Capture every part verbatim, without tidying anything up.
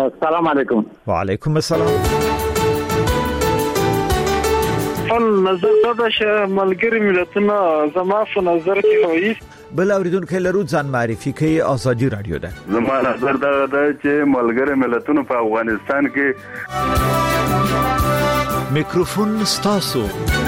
السلام علیکم. وعلیکم السلام. خپل نظر دا چې ملګری ملتونه زما په نظر کې وایي بل اوریدونکو لرو ځان معرفي کوي. ازادي رادیو ده. زما نظر دا ده چې ملګری ملتونه په افغانستان کې میکروفون ستاسو.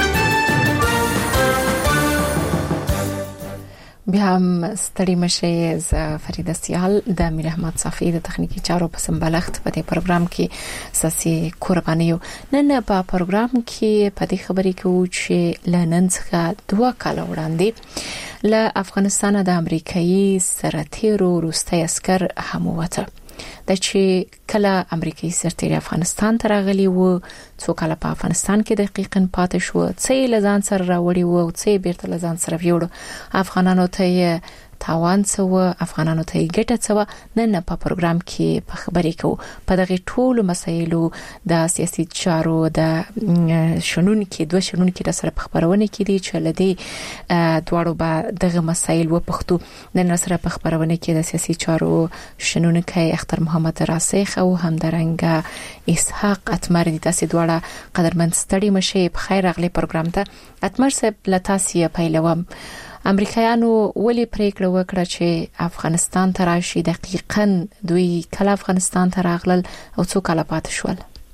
بیا هم ستړي مشه ز فریده سیال د امیر احمد صافی د تخنیکی چارو په سمبلغت په دې پروګرام کې ساسي قربانیو. نن په پروګرام کې په دې خبرې کوو چې لنن څخه دوه کال وړاندې له افغانستان د امریکایي سرتیرو روسي عسكر هموته د چې کله امریکایي سرتیري افغانستان ته راغلي وو، څو کال په افغانستان کې دقیقاً پاتې شو، څه لزان سره راوړي وو او څه بیرته لزان سره ویوړو، افغانانو ته تاوان څه و، افغانانو ته ګټه څه و. نن په پروګرام کې په خبرې کوو په دغه ټولو مسایلو د سیاسي چارو د شنون کې دوه شنون کې د سره په خبرونه کې دي چې لدی دواړو به دغه مسایل و پښتو. نن سره په خبرونه کې د سیاسي چارو شنون کې اختر محمد راسخ او همدارنګ اسحاق اتمر دي. تاسو دواړه قدرمن ستړي مشه په خیر اغلی پروګرام ته. اتمر صاحب لتاسیه پیلوم امریکایانو ولی پریکړه وکړه چې افغانستان ته راشي، دقیقاً دوی کله افغانستان ته راغلل او څو کال پاتې شول؟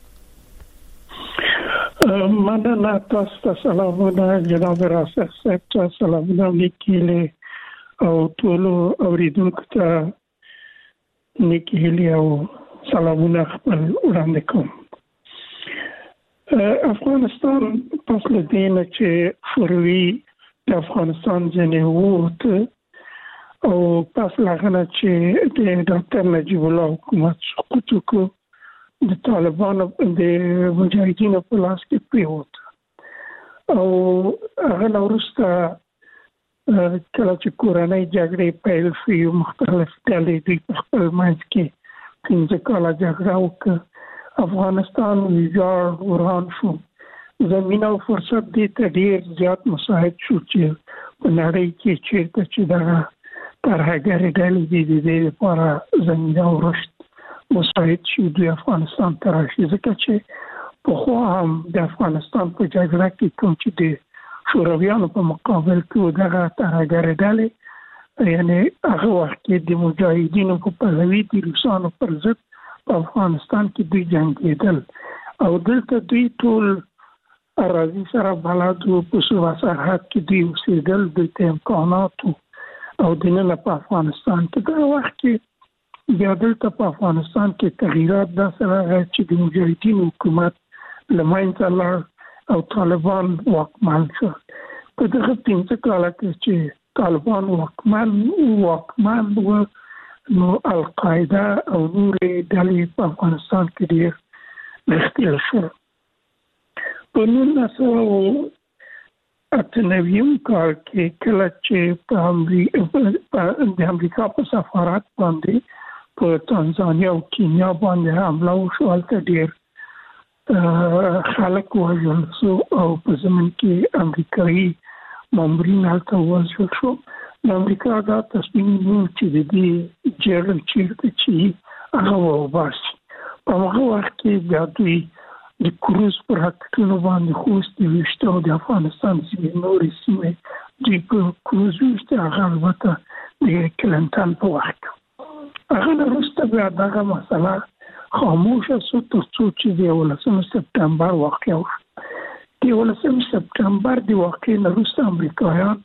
مننه. تاسو ته سلامونه جناب راسخ صاحب، تاسو سلامونه لیکلي او ټول اوریدونکو ته لیکلي او سلامونه خپل وړاندې کوم. افغانستان پس له دې نه چې فروي د افغانستان ځنې ووته او پس لغنه چې د ډاکټر نجیب الله حکومت سقوط وکړ، د طالبانو د مجاهدینو په لاس کې پریوت او هغه وروسته کله چې کورنۍ جګړې پیل شوې، مختلف ډلې د خپل منځ کې پنځه کاله جګړه وکړه، افغانستان ویجاړ وران شو. زمينه او فرصت دې ته ډیر زیات مساعد شو چې په نړۍ کې چیرته چې دا ترهګرې ډلې دي د دې لپاره زمينه او رشد مساعد شو د افغانستان ته راشي، ځکه چې په خو هم د افغانستان په جګړه کې کوم چې د شورویانو په مقابل کې دغه ترهګرې ډلې یعنی هغه وخت کې د مجاهدینو په پلوي د روسانو پر ضد په افغانستان کې دوی جنګېدل او دلته دوی ټول اراضي سره بلادو په سوا سرحد کې دی اوسېدل، د امکانات او د نن په افغانستان کې دا وخت کې بیا دلته په افغانستان کې تغیرات دا سره چې د مجاهدینو حکومت لمنځه لاړ او طالبان واکمن شو. په دغه پنځه کاله کې چې طالبان واکمن واکمن و نو القاعده او نور ډلې په افغانستان کې ډېر مختلف شو. په نولس سوه اته نوي کال کې کله چې په امریکا په سفارت باندې په تانزانیا او کینیا باندې حمله وشو، هلته ډېر خلک وژل شو او په زمین کې امریکایي مامورین هلته وژل شو. د امریکا دا تصمیم نیو چې د دې جرل چیرته چې هغه وباسي. په هغه وخت کې بیا دوی د کروز پر حقیقتونو باندې خوست ویشته او د افغانستان سیمې نورې سیمې دوی په کروز ویشته. هغه البته د کلنټن په وخت هغه نه وروسته بیا دغه مسله خاموشه شو تر څو چې د یولسم سپتمبر واقع وشو. د یولسم سپتمبر د واقع نه وروسته امریکایان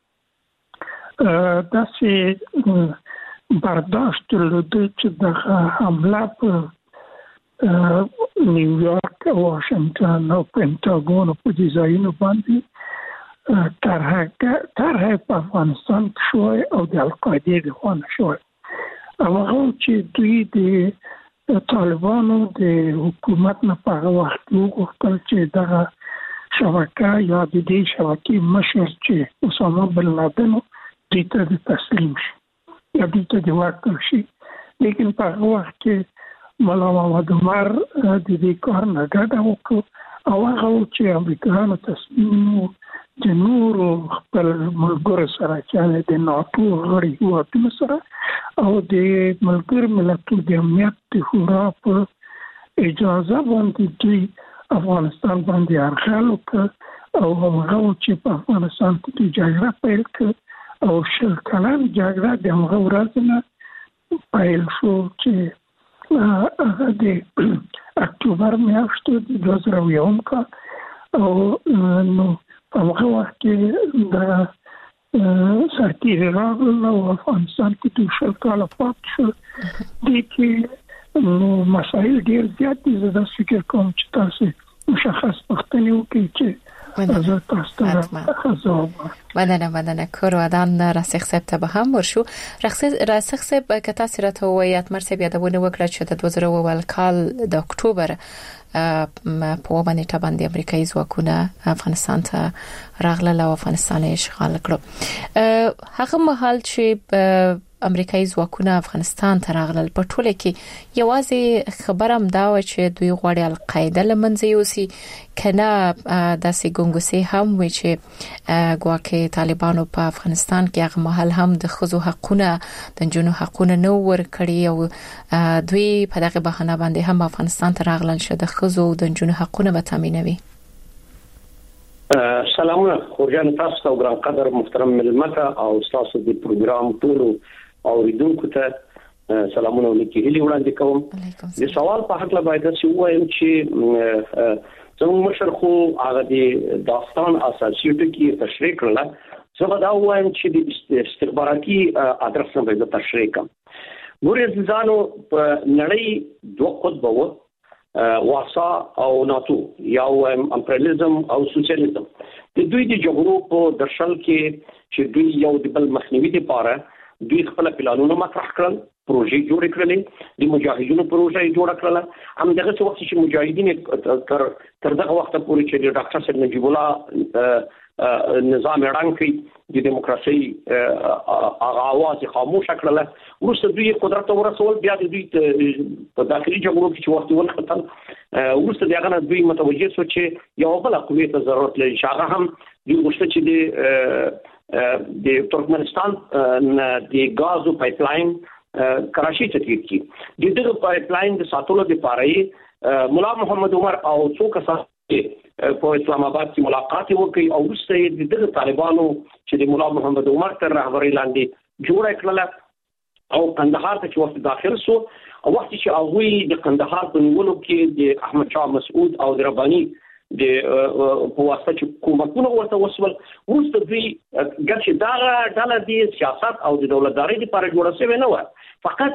داسې برداشت درلوده چې دغه حمله په نیویورک، واشنگټن او پنټاګون په دې ځایونو باندې طرح په افغانستان کې شوی او د القاعدې د خوا نه شوی. هغه چې دوی د طالبانو د حکومت نه په هغه وخت وغوښتل چې دغه شبکه یا د دې شبکې مشر چې اسامه بن لادن دوی ته تسلیم شي یا دوی ته ورکړل شي. لیکن په هغه وخت کې مولا محمد عمر د دې کار نه ډډه وکړه او هغه چې امریکایانو تصمیم د نورو خپل ملګرو سره چې د ناتو غړي هیوادونو سره او د ملګرو ملتونو د امنیت د شورا په اجازه باندې دوی افغانستان باندې یرغل وکړ او هغه چې په افغانستان کې جګړه پیل کړه او شل کلن جګړه د هغه ورځ نه پیل شو چې هغه د اکتوبر میاشت د دوه زره یو کال او نو په هغه وخت کې د سرتیري راغلل او افغانستان کې د شل کاله پات شو دي چې نو مسایل ډېر زیات دي. زه دا فکر کوم چې تاسو مشخص پوښتنې وکړئ چې از تاسو ته ځواب بدنه بدنه کورودان راسخ سب ته به هم ورشو. راسخ سب که تاسو راته وایي مرسي بیا د ونه وکړه چې د دوه زره اول کال د اکتوبر په باندې تباندې امریکایي ځواکونه افغانستان ته راغلل او افغانستان یې اشغال کړ. هغه مهال چې امریکایي ځواکونه افغانستان ته راغلل په ټوله کې یوازې خبرم دا و چې دوی غواړي القاعده لمنځه یوسي کنه داسې ګونګوسي هم وي چې ګواکې طالبانو په افغانستان کې هغه مهال هم د خزو حقونه د جنو حقونه نو ور کړی او دوی په دغه بهانه باندې هم افغانستان ته راغلل چې د خزو د جنو حقونه به تامینوي. سلامونه خورجان تاسو ته ګران قدر محترم ملمته او تاسو د پروګرام ټولو اوریدونکو ته سلامونه ولیکي هلي وړاندې کوم. د سوال په حق لا باید چې وایم چې زموږ مشر خو هغه د داستان اساسي ټکی تشریح کړل. زه دا وایم چې د استخباراتي ادرس نه باید تشریح کوم. ګورې ځانو په نړۍ دوه قطب وو واسا او ناتو یو امپریالیزم او سوشلیزم. د دوی د جګړو په درشل کې چې دوی یو د بل مخنیوي لپاره دوی خپل پلانونه مطرح کړل، پروژې جوړ کړلې، د مجاهدینو پروژه جوړ کړل. هم دغه څه وخت چې مجاهدین تر تر دغه وخت پورې چې د ډاکټر سید نجیب الله نظام اعلان کړي د دیموکراسي هغه आवाज خاموش کړل. ورسته دوی قدرت ورسول، بیا دوی په داخلي جګړو کې چې وخت ورختل ورسته دغه دوی متوجه شو چې یو بل قوی ته ضرورت لري. هغه هم دوی غوښتل چې د د ترکمنستان د غازو پایپلاین کراچي ته تیر کی. د دغه پایپلاین د ساتلو لپاره مولا محمد عمر او څو کسان په اسلام آباد کې ملاقات وکړي او ورسته د دغه طالبانو چې د مولا محمد عمر تر رهبرۍ لاندې جوړ کړل او قندهار ته چې وخت داخل شو او وخت چې هغه د قندهار په نیولو کې د احمد شاه مسعود او د رباني د په واسطه چې حکومتونه ورته وسول ورسته دوی ګرځي دا ډله د سیاست او د دولتداري لپاره جوړه شوی نه و، فقط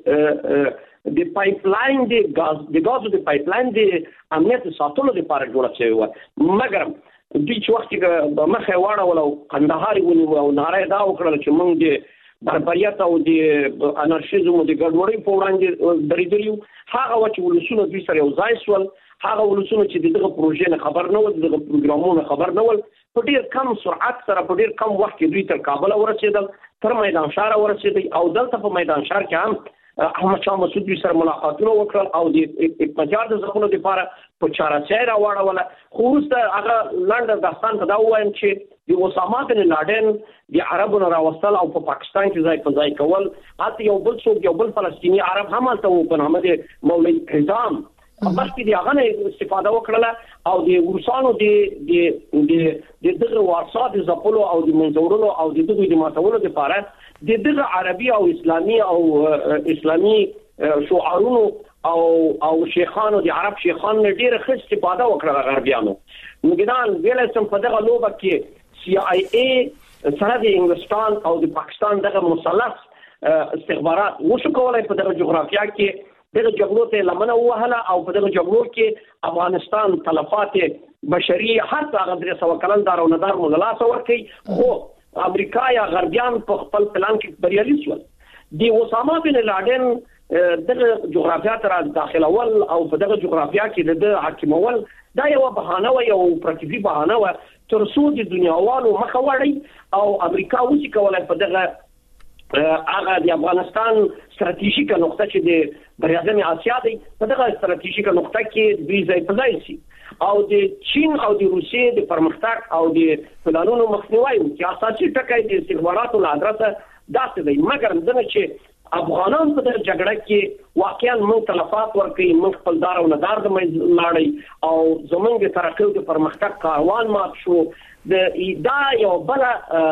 د د پایپلاین د غاز د غازو د پایپلاین د امنیت ساتلو لپاره جوړه شوی و. مګر دوی چې وخت کې مخه واړه ولو قندهار ونیو او ناره دا وکړل چې موږ د بربریت او د انارشیزم او د ګډوډۍ په وړاندې درېدلیو. هغه چې ولسونه دوی سره یو ځای شول، هغه ولسونه چې دغه پروژې نه خبر نه ول، دغه پروګرامونو خبر نه ول، په ډیر کم سرعت سره په ډیر کم وخت کې دوی تر کابل ورسېدل، تر میدان شهر ورسېدل او دلته په میدان شهر کې هم احمد شاه مسعود دوی سره ملاقاتونه وکړل او د اقتجار د ځپلو لپاره په چارچای راوړل. خو وروسته هغه لنډ داستان ته دا وایم چې د اسامه بن لادن د عربو راوستل او په پاکستان کې ځای په ځای کول، حتی یو بل څوک یو بل فلسطینی عرب هم هلته و په نامه د مولوي حزام مخکې د هغه نه استفاده وکړله او د روسانو د د دغه وارسا د ځپلو او د منځورلو او د دغه د ماتولو لپاره د دغه عربي او اسلامي او اسلامي شعارونو او او شیخانو د عرب شیخانو ډېر ښه استفاده وکړه غربیانو. نو ګدان ویل سم په دغه لوبه کې سی آی ای سره د انګلستان او د پاکستان دغه مثلث استخبارات وشو کولای په دغه جغرافیا کې دغه جګړو ته لمنه وهله او په دغه جګړو کې افغانستان تلفات بشري حتی هغه درې سوه کلن دار او ندار مغلاس ورکي. خو امریکا یا غربیان په خپل پلان کې بریالي شول. د اسامه بن لادن دغه جغرافیا ته داخلول او په دغه جغرافیا کې د حاکمول دا یو بهانه و، یو پرتیفي بهانه و تر څو د دنیاوالو مخه وړي او امریکا وڅ کولای په دغه هغه د افغانستان ستراتیژیکه نقطه چې د بریاعظم آسیا دی په دغه ستراتیژیکه نقطه کې دوی ځای په ځای شي او د چین او د روسیې د پرمختګ او د پلانونو مخنیوي چې اساسي ټکی د استخباراتو له ادرسه داسې دی. مګر دنه چې افغانان په دغه جګړه کې واقعا موږ تلفات ورکړي، موږ خپل دار او ندار د منځ لاړی او زمونږ د ترقۍ او د پرمختګ کاروان مات شو. د دا یو بل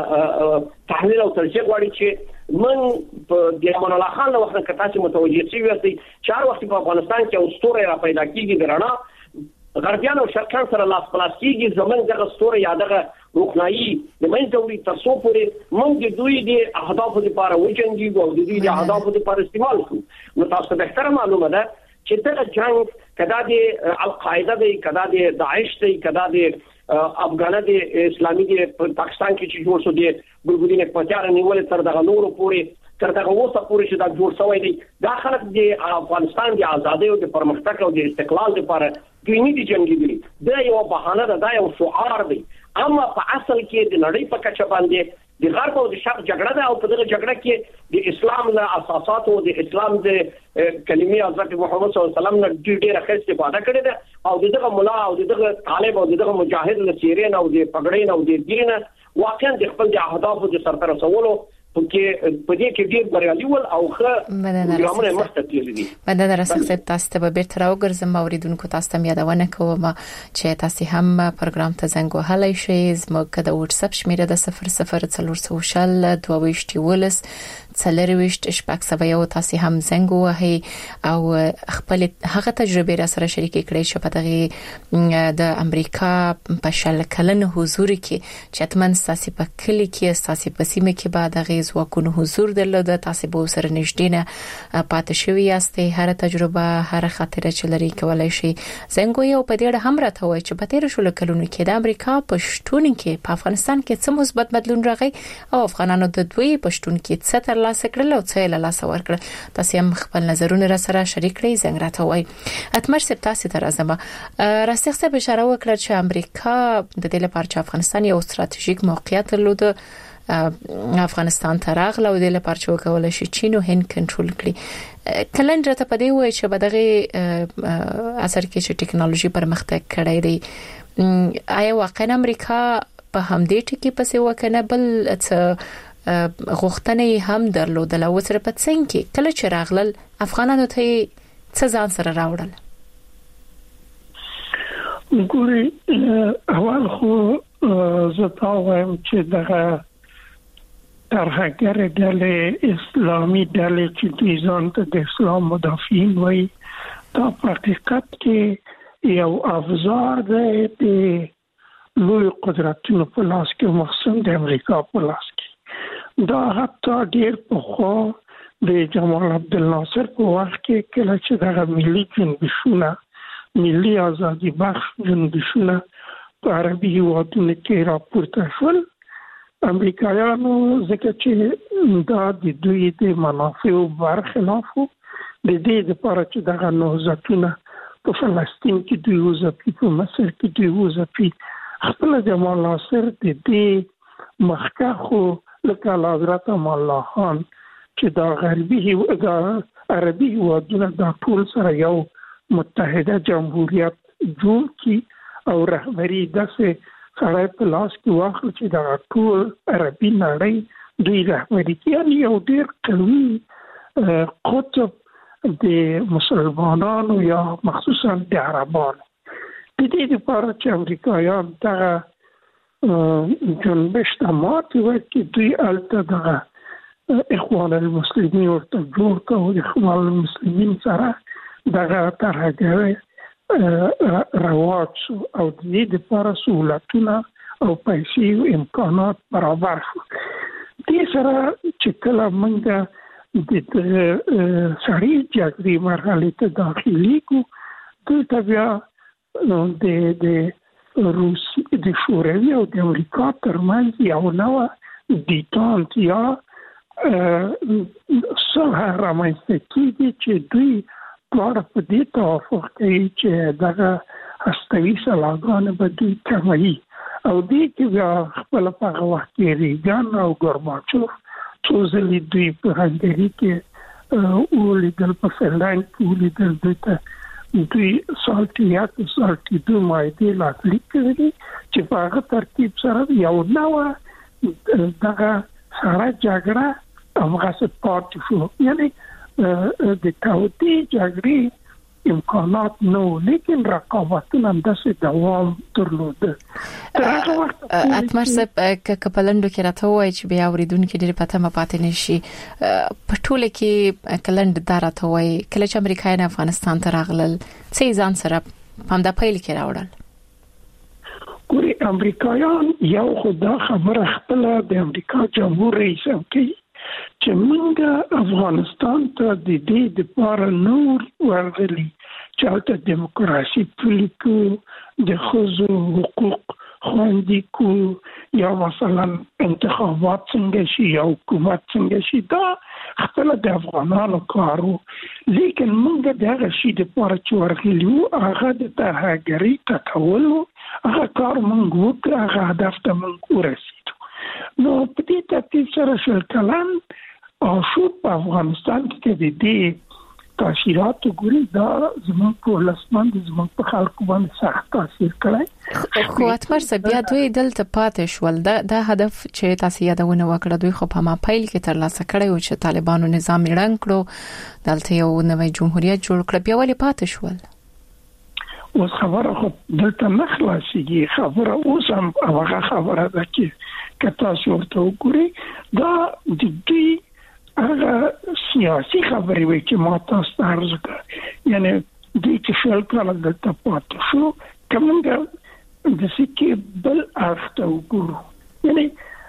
تحلیل او ترجیح غواړي چې من په د امان الله خان له وخت کې تاسو متوجه شئ چې هر وخت په افغانستان کې اوستوره را پیدا کیږي د رڼا غربیان او شرقیان سره لاس پلاس کیږي. زمونږ دغه ستوره یا دغه روښنايي د منځ وړي تر څو پورې موږ د دوی د اهدافو لپاره وجنګیږو او د دوی د اهدافو لپاره استعمال کوو. نو تاسو به تر معلومه ده چې دغه جنگ کدا د القاعده دی، کدا د داعش دی، کدا د افغانه د اسلامي د پاکستان کې چې جوړ شو د ګلګودین اقتدار نیول تر دغه نورو پورې تر دغه وسه پورې چې دا جوړ شوی دی. دا خلک د افغانستان د ازادۍ او د پرمختګ او د استقلال لپاره ګرینی دي جنگي دي. دا یو بهانه ده، دا یو شعار دی. اما په اصل کې د نړۍ په کچه باندې د غرب او د شرق جګړه ده او په دغه جګړه کې د اسلام له اساسات او د اسلام د کلمې حضرت محمد صلی الله علیه وسلم نه ډېره ښه استفاده کړې ده او دغه مولا او دغه طالب او دغه مجاهد له سیرین او د پګړین او د دینه واقعا د خپل د اهدافو د سرته رسولو کې په دې کې ډېر بریالي ول او ښه ګرامر مستقلی دي. بنده درسخت تاسو ته به بیرته راوګرځم اوریدونکو تاسو ته یادونه کوم چې تاسو هم پروګرام ته زنګ وهلی شئ. زموږ د واتس اپ شمیره د صفر صفر څلور سوشل دوه ویشت ولس څلرويشت شپږ سوه یو. تاسو هم زنګ وهئ او خپل هغه تجربه را سره شریک کړئ چې په دغه د امریکا په شل کلن حضور کې چې اتمن تاسو په کلی کې تاسو په سیمه کې بعد غي ځواکونو حضور درلوده، تاسو به سره نږدې نه پاتې شوی یاستئ. هر تجربه هر خاطره چې لري کولای شي زنګ یو په دې هم راته وای چې په تیر شلو کلونو کې د امریکا پښتون کې په افغانستان کې څه مثبت بدلون راغی او افغانانو د دوی پښتون کې څه تر لاسه کړل او څه له لاسه ورکړل. تاسو هم خپل نظرونه را سره شریک کړئ. زنګ راته وای اتمر سپ تاسو ته راځم. راسخ څه اشاره وکړه چې امریکا د دې لپاره چې افغانستان یو ستراتیژیک موقعیت درلوده افغانستان ته راغله او د لپاره چې وکولای شي چین او هند کنټرول کړي. کلند راته پدې وای چې بدغه اثر کې چې ټکنالوژي پرمختګ کړی دی، آیا واقعا امریکا په همدې ټکی پسې وکنه بل څه غوښتنې هم درلودل او سره په څنګه کې کله چې راغلل افغانانو ته څه ځان سره راوړل؟ ګوري اول خو زه تا وایم چې دغه ترهګر ډلې اسلامي ډلې چې دوی ځان ته د اسلام مدافعین وایي دا په حقیقت کې یو افزار دی د لوی قدرتونو په لاس کې، مخصوصا د امریکا په لاس کې. دا حتی ډېر پخوا د جمال عبدالناصر په وخت کې کله چې دغه ملي جنبشونه ملي ازادي بخش جنبشونه په عربي هیوادونو کې راپورته شول، امریکایانو ځکه چې دا د دوی د منافعو برخلاف و، د دې لپاره چې دغه نهضتونه په فلسطین کې دوی وځپي، په مصر کې دوی وځپي، خپل جمال ناصر د دې مخکخو لکه حضرت امان الله خان چې دا غربي دا عربي هیوادونه دا ټول سره یو متحده جمهوریت جوړ کړي او رهبري داسې سره په لاس کې واخل چې دا ټول عربي نړۍ دوی رهبري کوي. یعنې یو ډېر قوي قطب د مسلمانانو یا مخصوصا د عربانو د دې لپاره چې امریکایان دغه جنبش ته ماتې ورکړي، دوی هلته دغه اخوان المسلمین ورته جوړ کړه او اخوان المسلمین سره دغه ترهګرۍ رواج او د دې لپاره سہولتونه او پیسې او امکانات برابر شو. دې سره چې کله موږ د سړی جګړې مرحلې ته داخليږو، دلته بیا د د روسي د شوروي او د امریکا ترمنځ یو نوع دیتانت یا صلح رامنځته کېږي چې دوی دواړه په دې توافق کوي چې دغه هستوي سلاګانې به دوی کموي او دې کې بیا خپل په هغه وخت کې ریګان او ګورباچوف څو ځلې دوی په هنګري کې ولیدل، په فنلنډ کې ولیدل، دوی ته دوی سالتیات سالتی دو مایدې لاسلیک کړي چې په هغه ترتیب سره یو نوع دغه سره جګړه هغه پاتې شو. یعنی د تاوتي جګړې امکانات نو، لیکن رقابتونه هم داسې دوام درلوده. اتمر صاحب که پلندو کې راته وایي چې بیا اوریدونکو ډېر پته ما پاتې نشي، په ټوله کې کلند دا راته وایي کله چې امریکایان افغانستان ته راغلل څه ځان سره هم د پیل کې راوړل؟ ګوري امریکایان یو خدا خبره خپل د امریکا جمهور رئیس هم کوي چې موږ افغانستان ته د دې د پاره نور ورغلي چې هلته دیموکراسي پلي کو، د ښځو حقوق خوندي کو، یا مثلا انتخابات څنګه شي یا حکومت څنګه شي، دا خپل د افغانانو کارو. لیکن موږ د هغه شي د پاره چې ورغلي وو هغه د ترهګرۍ ټکولو، هغه کار موږ وکړ، هغه هدف ته موږ ورسېدو. نو په دې ترتیب سره شل کلن او شو په افغانستان کې د دې تاثیرات ګوري دا زموږ په لاسمان د زموږ په خلکو باندې سخت تاثیر کړی. خو اتمر صاحب بیا دوی دلته پاتې شول، دا د هدف چې تاسو یادونه وکړه دوی خو په ما پیل کې ترلاسه کړی و چې طالبانو نظام رنګ کړو، دلته یو نوې جمهوریت جوړ کړ، بیا ولې پاتې شول؟ اوس خبره خو دلته نه خلاصېږي، خبره اوس هم هغه خبره ده چې که تاسو ورته وګورئ دا د دوی هغه سیاسي خبرې وي چې ما تاسو ته عرض کړه. یعنی دوی چې شل کاله دلته پاتې شو که موږ د سکې بل اړخ ته وګورو، یعنی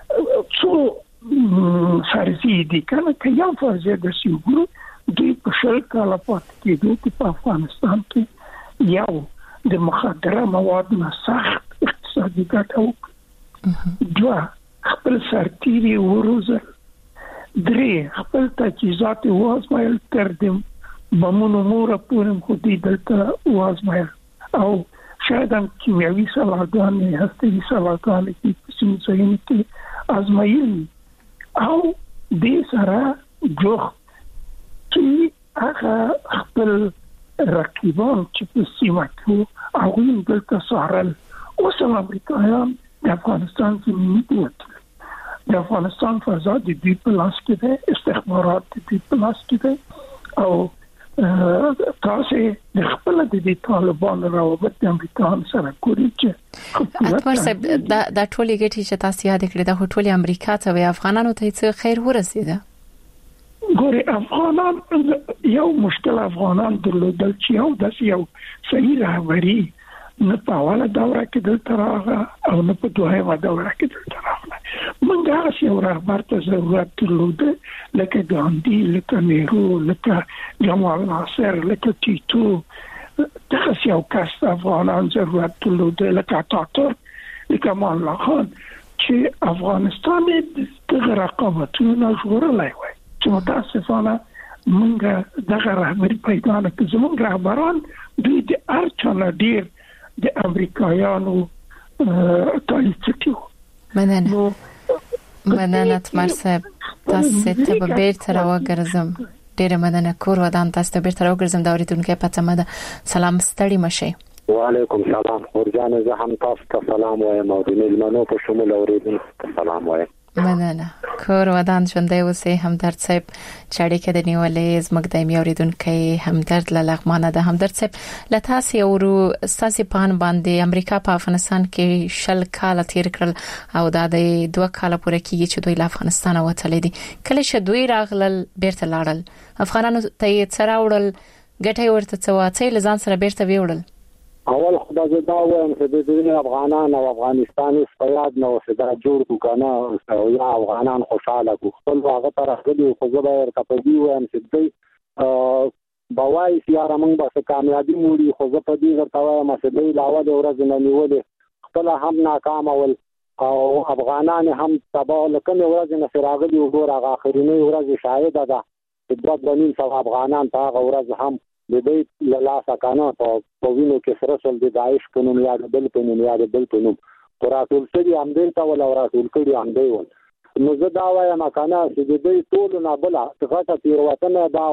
څو فرضي دي که نه که یو فرضیه داسې وګورو دوی په شل کاله پاتې کېدو کې په افغانستان کې یو د مخدره مواد نه سخت اقتصادي ګټه وکړه، دوه خپل سرتیري وروزل، درې خپل تجهیزات وازمایل تر دې بمونو موره پورې خو دې دلته وازمایل، او شاید هم کیمیاوي سلاګانې هسته‌ایي سلاګانې کې په سیمو ځایونو کې ازمایلي، او دې سره جوخ چې هغه خپل رقیبان چې په سیمه کې هغوی دلته څارل. اوس هم امریکایان د افغانستان زمیني دي، د افغانستان فضا د دوی په لاس کې ده، استخبارات د دوی په لاس کې ده، او تاسو د خپل د دې طالبانو روابط د امریکایانو سره ګورئ چې اتمر صاحب دا د ټولې ګټې چې تاسو یاد کړې د ټولې امریکا ته وي افغانانو ته څه خیر ورسېده؟ ګوري افغانان یو مشکل افغانان درلودل چې یو داس یو صحیح رهبری نه په اوله دوره کې دلته راغله او نه په دوهمه دوره کې دلته راغله. موږ هغه یو رهبر ته ضرورت درلوده لکه ګاندي، لکه نهرو، لکه جمال ناصر، لکه تیتو، دغه یو کس افغانان ضرورت درلوده لکه اتاتورک، لکه امان الله خان چې افغانستان د رقابتونو نه ژغورلی وای. چې متاسفانه موږ دغه رهبري پیدا نه کړو. زموږ رهبران دوی د هر چا نه ډېر د امریکایانو تالیفټي وو. مننه مننه اتمر صاحب، تاسو ته به بیرته راوګرځم. ډېر مننه. کور ودان تاسو ته بیرته راوګرځم. دا اوریدونکو پته مده سلام ستړي مشه. وعلیکم سلام. ورجان زه هم تاسو ته سلام وایم او د ملمنو په شمول اوریدونکو ته سلام وایم. مننه. کور ودان ژوندۍ اوسئ. همدرد صاحب چې اړیکه د نیولې زموږ دایمي اوریدونکی همدرد له لغمانه ده. همدرد صاحب له تاسو ورو ستاسو پان باندې امریکا په افغانستان کې شل کال تیر کړل او دا د دوه کال پورې کېږي چې دوی له افغانستان وتلې دي. کله چې دوی راغلل بیرته لاړل، افغانانو ته یې څه راوړل؟ ګټه ورته څه واڅې لزان سره بیرته ویوړل؟ اول خدای زه دا وایم چې د دې افغانان او افغانستان په یاد نه وسه دا جوړ کو کنه او یا افغانان خوشاله کو خپل هغه طرف دی خو زه به ورته په دی وایم چې دوی بوای سیاره موږ به کامیابی موړي، خو زه په دې ورته وایم چې دوی لاوه د ورځ نه نیولې خپل هم ناکام ول او افغانان هم تباه لکه ورځ نه فراغلي وګور هغه اخرینی ورځ شاهد ده چې دوه بنین سو افغانان په هغه ورځ هم د دې لاسه کانه په وینو کې سره سول د داعش په نوم یاد بل په نوم یاد بل په نوم پراتول سړي هم دې تا ولا راتول کړي هم دی. نو زه دا وایم کنه چې د دې ټول نه بل څه تیر وطن دا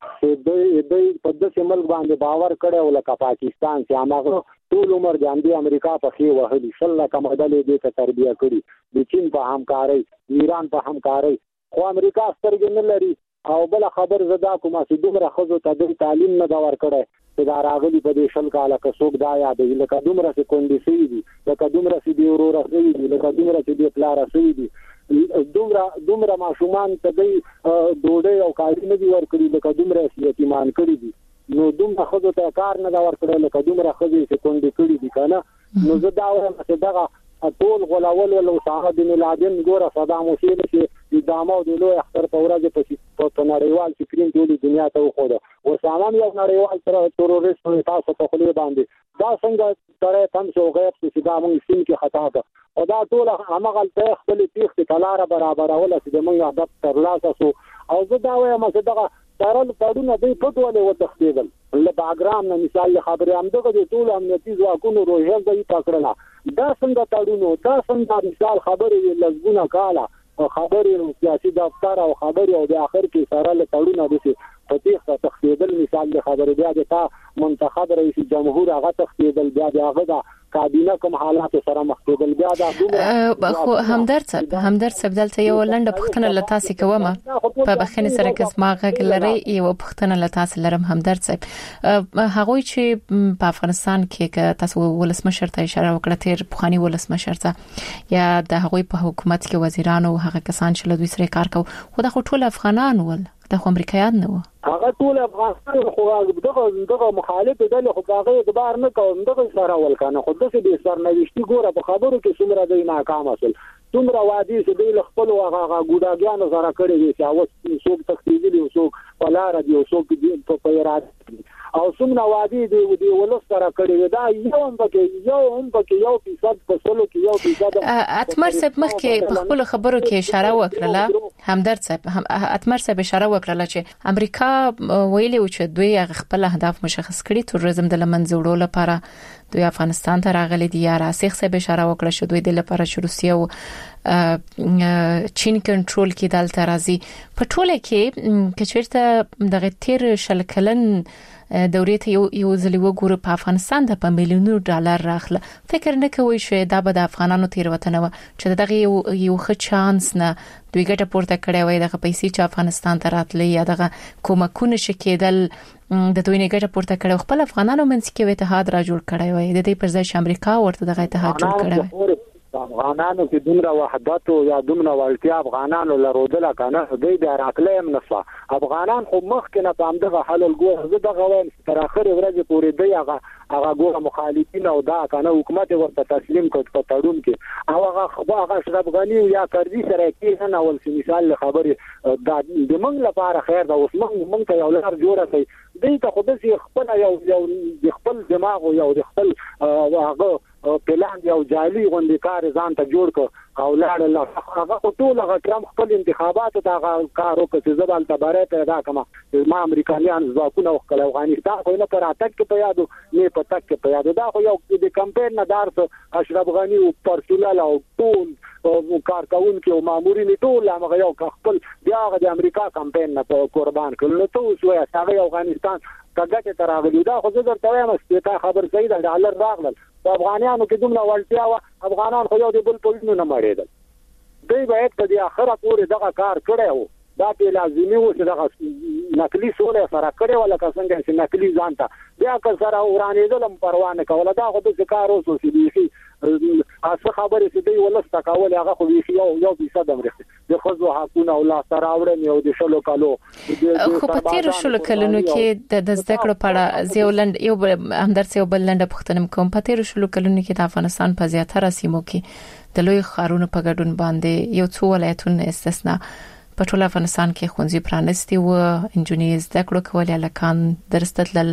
چې دوی په داسې ملک باندې باور کړی لکه پاکستان چې هغه ټول عمر د امریکا په خې وهلي شل کم عدالت دې ته تربیه کړي د چین په همکاري ایران په همکاري خو امریکا سترګې نه لري او بل خبر زدا کومه چې دومره خزو ته د تعلیم نه دا ور کړی چې دا راغلي په دې شل کاله کې څوک دا یادوي لکه دومره چې کونډې سوي دي لکه دومره چې دی ورور سوي دي لکه دومره چې دی پلار سوي دي دومره دومره ماشومان ته دی ډوډۍ او کاري نه دي ورکړي لکه دومره یتیمان کړي دي نو دومره خزو ته کار نه دا ورکړي لکه دومره خزو چې کونډې کړي دي کنه نو زه دا وایم چې دغه ټول غلاول ول وسامه بن لادن ګوره صدام حسین چې د دامو د لوی اختر په ورځ په نړیوال سکرین ټول دنیا ته وخوده وسامه یو نړیوال تروریست و تاسو په خلی باندې دا څنګه ترې تم شو غیب چې دا موږ سین کې خطا ده او دا ټول هغه ته خپل تیخ کلاره برابر اول چې موږ عادت تر لاسه سو او زه دا وایم چې دغه ترل پړونه دوی پټولې و تختیدل له باګرام نه مثال خبرې هم دغه د ټول امنیتي ځواکونو روهل دی پکړه دا څنګه تړونو دا څنګه مثال خبرې لږونه کاله خبرې سیاسي دفتر او خبرې او د اخر کې سره له تړونو د فتیخ تختیدل مثال خبرې بیا د تا منتخب رئیس جمهور هغه تختیدل بیا د هغه کابینه کوم حالات سره مخکېدل بیا دا خو همدرد صاحب همدرد صاحب دلته یو لنډه پښتنه لتاسې کومه په بخښنې سره کسما غږ لري یو پښتنه لتاسې لرم همدرد صاحب هغه چې په افغانستان کې تاسو ولسمشر ته اشاره وکړه تیر بخانی ولسمشر ته یا د هغه په حکومت کې وزیرانو هغه کسان چې له دوی سره کار کوي خو د ټول افغانان ول د امریکایان نه و هغه ټول افغانستان خو دغه دغه مخالف دي خو هغه اعتبار نه کوم دغه سره ول کنه خو دغه به سرنوشتي ګوره په خبرو کې څومره دی ناکام اصل څومره وادي چې دی خپل هغه ګوډاګیانو سره کړی دي چې اوس څوک تخصیصي دي څوک پلار دي څوک په پیرات او څومره وادي دی دی ولس سره کړی دا یو هم پکې یو هم پکې یو فیصد په سلو کې یو فیصد اتمر صاحب مخکې په خپل خبرو کې اشاره وکړه همدرد صاحب اتمر صاحب اشاره وکړه چې امریکا ویلي و چې دوی خپل اهداف مشخص کړي تروریزم د لمنځه وړلو لپاره دوی افغانستان ته راغلي دي یا راسخ صاحب اشاره وکړه چې دوی د لپاره چې روسیه او چین کنټرول کې دلته راځي په ټوله کې کچېرته دغه تیر شل کلن دورې ته یو یو ځلې وګورو په افغانستان ته په میلیونونو ډالر راخله فکر نه کوي چې دا به د افغانانو تیر وطن و چې دغه یو یو ښه چانس نه دوی ګټه پورته کړې وای دغه پیسې چې افغانستان ته راتلې یا دغه کومکونه شکېدل د دوی نه ګټه پورته کړې خپل افغانانو منځ کې اتحاد را جوړ کړی وای د دې پر ځای چې امریکا ورته دغه اتحاد جوړ کړی وای افغانانو کې دومره وحدت او یا دومره ولتیا افغانانو لرودل کنه دوی د راکلم نصفه افغانان خو مخکې نه پام دغه حل الګو زه دغه وایم تر اخر ورځې پورې دی هغه هغه ګوره مخالفین او دا کنه حکومت ورته تسلیم کړ په تړون کې او هغه خو هغه اشرف غنی یا کردي سره کې نه اول مثال خبرې د موږ لپاره خیر دا اوس موږ موږ ته یو لار جوړه کړي دوی ته خو د خپل یو یو خپل دماغ او یو خپل هغه پلان یو جالي غونډې کار ځان ته جوړ ک او لاړ الله هغه ټول هغه کرام خپل انتخابات ته کار وکړي چې زبال تباره پیدا کما ما امریکایان ځواکونه وکړ افغانستان خو نه پر اتک په یادو نه په تک په یادو دا خو یو د کمپاین نه دارته اشرف غنی او پرسونل او ټول او کارکون کې او مامورین ټول هغه یو خپل بیا د امریکا کمپاین نه قربان کړل نو ته شو هغه افغانستان کګه ته راغلی دا خو زه درته وایم چې خبر صحیح ده ډالر راغلل په افغانانو کې دومره ولتیا و افغانان خو یو د بل په وینو نه مړېدل دوی باید په دې اخره پورې دغه کار کړی وو دا په لازمي و چې دغه نقلي سوله سره کړی ولا څنګه چې نقلي ځانته بیا که سره ورانېدل پروا نه کوله دا خو د کار اوسو چې دی اصل خبرې چې دی ولست کول هغه خو یو یو فیصد امریکا د خزو حقونه او لا سراوړنه او د شلو کالو خو په تیر شلو کلونو کې د زده کړو په اړه زیولند یو همدرد یو بلند پښتنم کوم په تیر شلو کلونو کې د افغانستان په زیاتره سیمو کې د لوی خارونو په ګډون باندې یو څو ولایتونه استثنا په ټول افغانستان کې خونځي پرانستي و انجنیری زده کړو کول لکان درستل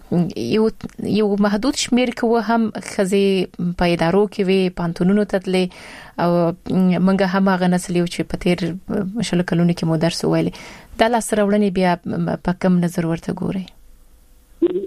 یو یو محدود شمیر کې هم خزي په ادارو کې وي پانتونونو تدلې او منګه هم هغه نسل یو چې په تیر شل کلونو کې مو درس ویلي د لاس راوړنې بیا په کوم نظر ورته ګوري د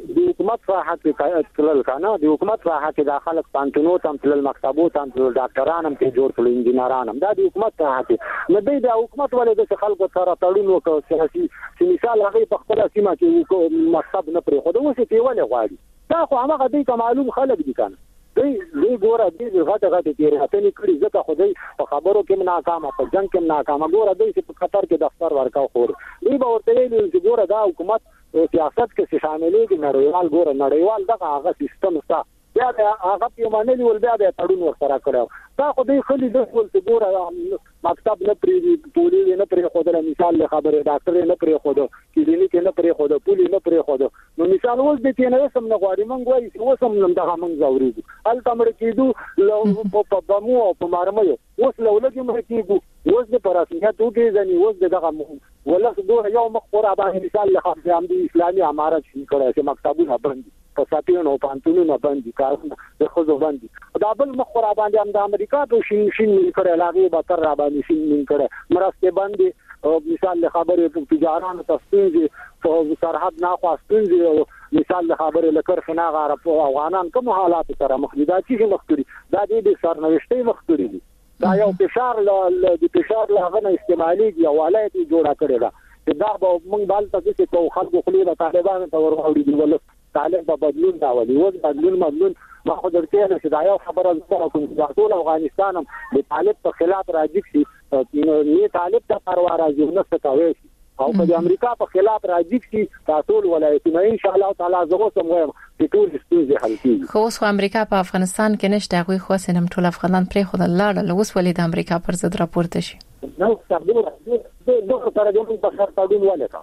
حکومت ساحه کې تلل کنه د حکومت ساحه کې داخله پانتونو تم تلل مکتبو تم تلل ډاکټران هم کې جوړ کړل انجنيران هم دا د حکومت ساحه کې نه دی د حکومت ولې د خلکو سره تړون وکړ سیاسي چې مثال هغه په خپل سیمه کې مکتب نه پرې خو دا اوس کې ولې غواړي دا خو هغه دې معلوم خلک دي کنه دوی دوی ګوره دې غټه غټه تیراتنې کړي ځکه خو دوی په خبرو کې ناکامه په جنگ کې ناکامه ګوره دوی چې په قطر کې دفتر ورکاو خور دوی به ورته ویلي چې ګوره دا حکومت سیاست کې شاملېږي نړیوال ګوره نړیوال دغه هغه سیستم ستا بیا هغه پیمانه ول بیا د تړون ورسره کړو دا خو دوی خلی د ټول څه ګوره مکتب نه پری پولی نه پری خو د مثال له خبره ډاکټر نه پری خو د کلینیک نه پری خو د پولی نه پری خو د نو مثال اوس د تینه سم نه غواړي مونږ وایي چې اوس هم نن دغه مونږ زوري ال تمر کېدو لو په بمو او په مارمو اوس لولګي مې کېږي اوس د پراسمیت وګي ځنی اوس دغه ولخ دوه یو مخ قربان مثال له خپل هم د اسلامي امارت شي کړی چې مکتبونه بند په ساتینو پانتونو باندې کارونه د خوځو باندې دا بل مخ را باندې هم د امریکا په شین شین کړه لاغي به تر را باندې شین کړه مرسته باندې مثال له خبرې په تجارانو تفصیل په سرحد نه خواستون مثال له خبرې لکر خنا غاره په افغانان کوم حالات سره مخ دي دا چې مخ کړي دا د سرنوشتي مخ کړي دا یو فشار ل د فشار له غنه استعمالي دی ولایت جوړه کړی دا دا به موږ بل تاسو چې کو خلکو خلی د طالبانو ته ورغړي دی ول طالب په بدلون دا ولي و بدلون بدلون ما خو درته نه چې دا یو خبره زه کوم چې ټول افغانستان هم د طالب په خلاف راځي چې نه طالب ته پروا راځي نه ستوي او په امریکا په خلاف راځي چې تاسو ولایتونه ان شاء الله تعالی زه سم وایم چې ټول ستونزې حل کیږي خو اوس امریکا په افغانستان کې نشته غوي خو سینم ټول افغانان پرې خو د لاړ له اوس ولې د امریکا پر ضد راپورته شي نو څنګه د دوه سره د موږ په سر تاډون ولې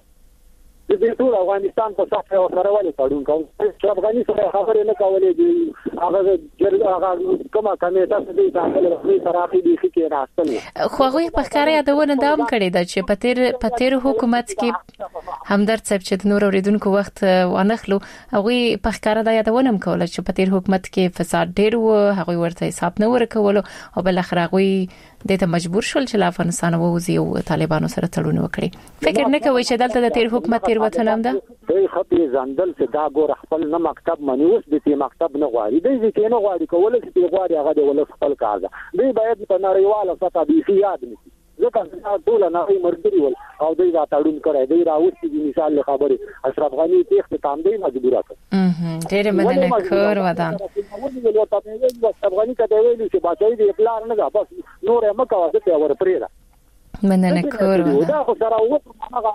د دې ټول افغانستان په صفه او سره ولې تړون کوم چې افغانستان خبرې نه کولې دي هغه جرګه هغه کومه کمیټه چې د داخله رسمي ترافي دي کې راستل خو هغه په کار یادونه دام کړی دا چې پتیر پتیر حکومت کې همدرد صاحب چې د نور اوریدونکو وخت وانخلو هغه په کار دا یادونه کوله چې پتیر حکومت کې فساد ډیر و هغه ورته حساب نه ورکول او بل اخر هغه د ته مجبور شول چې افغانستان ووزي او طالبانو سره تړون وکړي فکر نه کوي چې دلته د تیر حکومت تیر وطن هم ده دوی خپل ځندل چې دا ګور خپل نه مکتب منی اوس د دې مکتب نه غواړي دوی چې نه غواړي کول چې غواړي هغه د ولس خپل کار ده دوی باید په نړیواله سطح به یاد نشي ځکه ټول نه مرګري ول او دوی دا تړون کړی دوی راوستي د مثال خبره اشرف غنی تخت تام دی مجبوره کړ اه ډېر مننه کور ودان افغاني کته ویلي چې بچای دی پلان نه ده بس نور یې مکه واسه ته ور پرېدا مننه کور ودان دا خو سره و هغه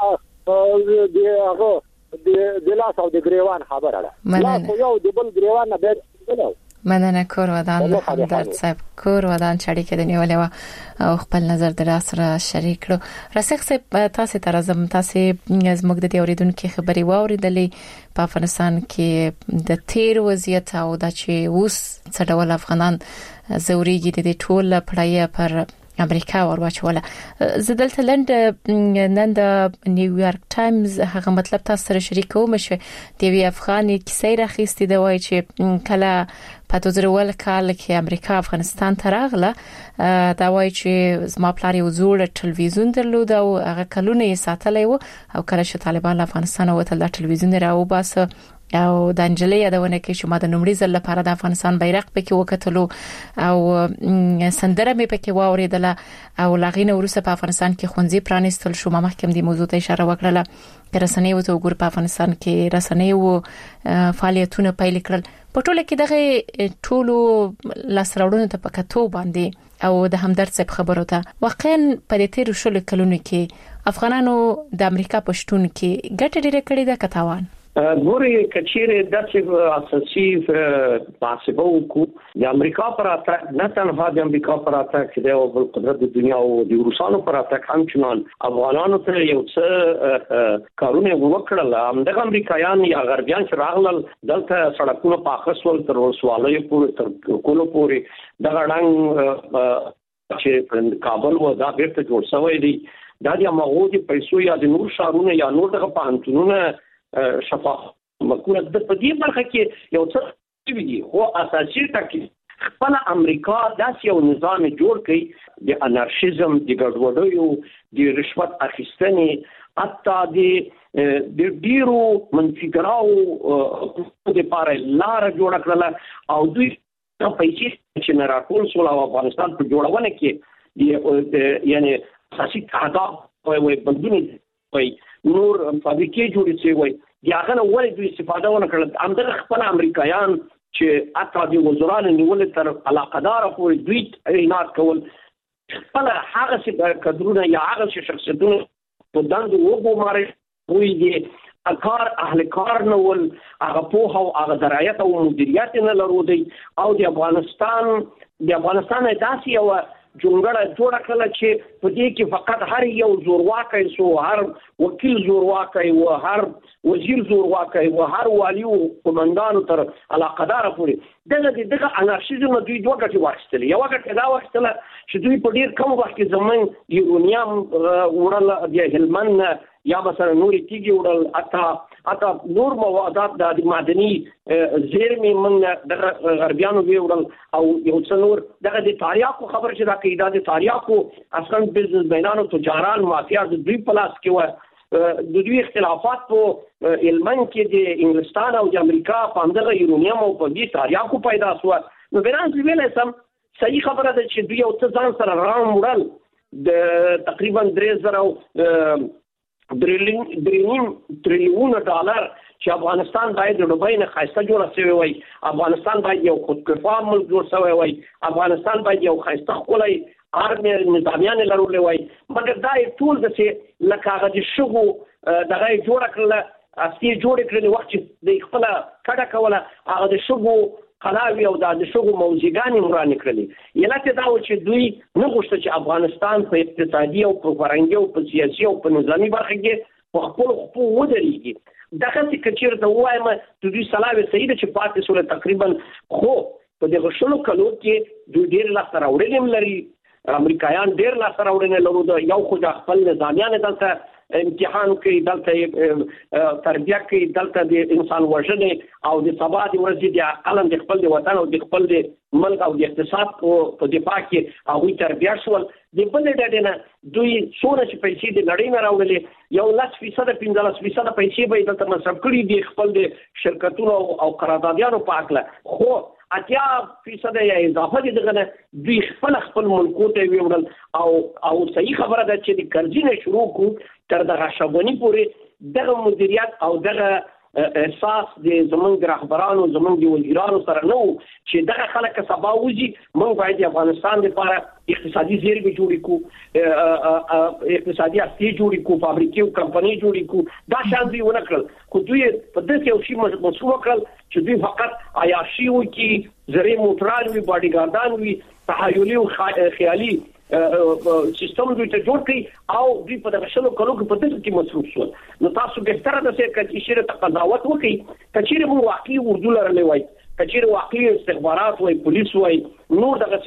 هغه دی هغه د لاس او د ګریوان خبره ده لا خو یو د بل ګریوان نه به مننه کور ودان همدرد صاحب کور ودان چړی کې د نیولې او خپل نظر در سره شریک کړو رسخ صاحب تاسو ته راځم تاسو زموږ د اوریدونکو خبري واوریدلې په افغانستان کې د تیر وضعیت او د چې اوس څه ډول افغانان زوريږي د ټول پړای پر امریکا ورواچوله زدلته لند نن د نیویارک ټایمز هغه مطلب تاسو سره شریکوم شو د وی افغاني کیسې راخېستې د وای چې کله په دوه زره ول کال کې امریکا افغانستان ته راغله دا وای چې زما پلار یو زوړ ټلویزیون درلود او هغه کلونه یې ساتلی و او کله چې طالبان افغانستان وته د ټلویزیون راو باسه او د انجلۍ یادونه کې چې ما د نومړي ځل لپاره د افغانستان بیرغ پکې وکتلو او سندره مې پکې واوریدله او لاغینه ورسره په افغانستان کې خونځي پرانستل شو ما مخکې د موضوع ته اشاره وکړه رسنۍ وته وګور په افغانستان کې رسنۍ او فعالیتونه پیل کړل په ټوله کې دغه ټولو لاسراوړونو ته پکاتو باندې او د همدرد صاحب خبرو ته واقعا په دې تیر شل کلونو کې افغانانو د امریکا پښتون کې ګټه ډیره کړې ده کتاوان ګوري کچېره د اساسي پاسبو کو د امریکا پر اتاک نه تنها د امریکا پر اتاک د یو بل قدرت د دنیا او د روسانو پر اتاک هم چنان افغانانو ته یو څه کارونه وکړل همدغه امریکایان یا غربیان چې راغلل دلته سړکونو پاخسول تر وسوالۍ پورې تر کولو پورې د غړنګ چې کابل و دا بیرته جوړ شوی دی دا د مغودي پیسو یا د نور شارونه یا نور دغه پانتونونه شفاف مکوره د پدې برخه کې یو څه ویدي خو اساسي ټکی خپل امریکا داس یو نظام جوړ کړي د انارشیزم د ګډوډیو د رشوت اخیستنې حتی د د ډیرو منفي ګراو د لپاره لار جوړ کړل او دوی پیسې چې نه راټول شول او افغانستان په جوړونه کې یعنی اساسي اهداف وي بندونه وي نور فابریکې جوړې شي وي دغه نو ولې دوی استفاده ونه کړل همدغه خپل امریکایان چې اته د وزران نیول تر علاقدار پورې دوی عنایت کول خپل هغه څه کډرونه یا هغه شخصیتونه په دندو وګماري وي دي کار اهل کار نه ول هغه په او هغه درایت او مدیریت نه لرو دی او د افغانستان د افغانستان داسې یو جونګړه جوړه کړل چې په دې کې فقط هر یو زورواکي سو هر وکیل زورواکي او هر وزیر زورواکي او هر والی او قومندان تر علاقدار پورې دغه دغه انارشیزم دوی دوه ګټي واخیستل یو ګټه دا واخیستل چې دوی په ډیر کم وخت کې زمون یورانیم ورل د هلمند یا مثلا نوري تیږي وړل اته اته نور موادات د معدني زیرمې من د غربیانو ویوړل او یو څه نور دغه د تاریخو خبر چې دا کې د تاریخو اصلا بزنس بینانو تجاران مافیا د دوی پلاس کې و د دوی اختلافات په علمن کې د انګلستان او د امریکا په اندغه یورانیم او په دې تاریخو پیدا شو نو بیران ویل سم صحیح خبره ده چې دوی او څه ځان سره رام وړل د تقریبا درې زره درېنیم تریلیون ډالر چې افغانستان باید د دوبۍ نه خاصه جوړه شوی وای افغانستان باید یو خودکفا ملک جوړ شوی وای افغانستان باید یو خاصه خولای آرمي نظامیان لرولې وای مګر دا ټول د څه لکه هغه د شګو دغه جوړ کړل اصلي جوړ کړل وخت چې د خپل کډه کوله هغه د شګو قلاوی او د شګو موزیګانی مرانه کړلې یلاته دا و چې دوی نه غوښته چې افغانستان په اقتصادي او په فرهنګي او په سیاسي او په نظامی برخه کې په خپل خپل ودرېږي دغه څه کچیر ته وایم د دوی سلاوي سید چې پاتې سول تقریبا خو په دغه شلو کلو کې دوی ډیر لا سره وړلم لري امریکایان ډیر لا سره وړنه لرو یو خو د خپل نظامیان دلته امتحان کوي دلته تربیه کوي دلته د انسان وژنې او د سبا د ورځې د عقل د خپل د وطن او د خپل د ملک او د اقتصاد په دفاع کې هغه تربیه شول د بل ډډه نه دوی څونه چې پیسې د نړۍ نه راوړلې یو لس فیصد پنځلس فیصد پیسې به دلته مصرف کړي دي خپل د شرکتونو او قراردادیانو په اکله خو اتیا فیصد یا اضافه دي دغه دوی خپل خپل ملکو ته ویوړل او او صحیح خبره ده چې د قرضې شروع کو تر دغه شابونی پورې دغه مدیریت او دغه احساس د زمونږ رهبرانو زمونږ د وزیرانو سره نو چې دغه خلک سبا وځي موږ باید د افغانستان لپاره اقتصادي زیرمې جوړې کو اقتصادي اساسي جوړې کو فابریکې او کمپنۍ جوړې کو دا شان دوی ونه کړل خو دوی په دې یو شی مسوو کړل چې دوی فقط عیاشي وکي زری موټران وي باډي ګاردان وي تحایلي او خیالي سیستم دوی ته جوړ کړي او دوی په دغه شلو کلو کې په دې کې مصروف شول نو تاسو به تر دا چې کچې شیره تقاضاوت وکړي کچېره مو واقعي اردو لرلې وای کچېره واقعي استخبارات وای پولیس وای نور دغه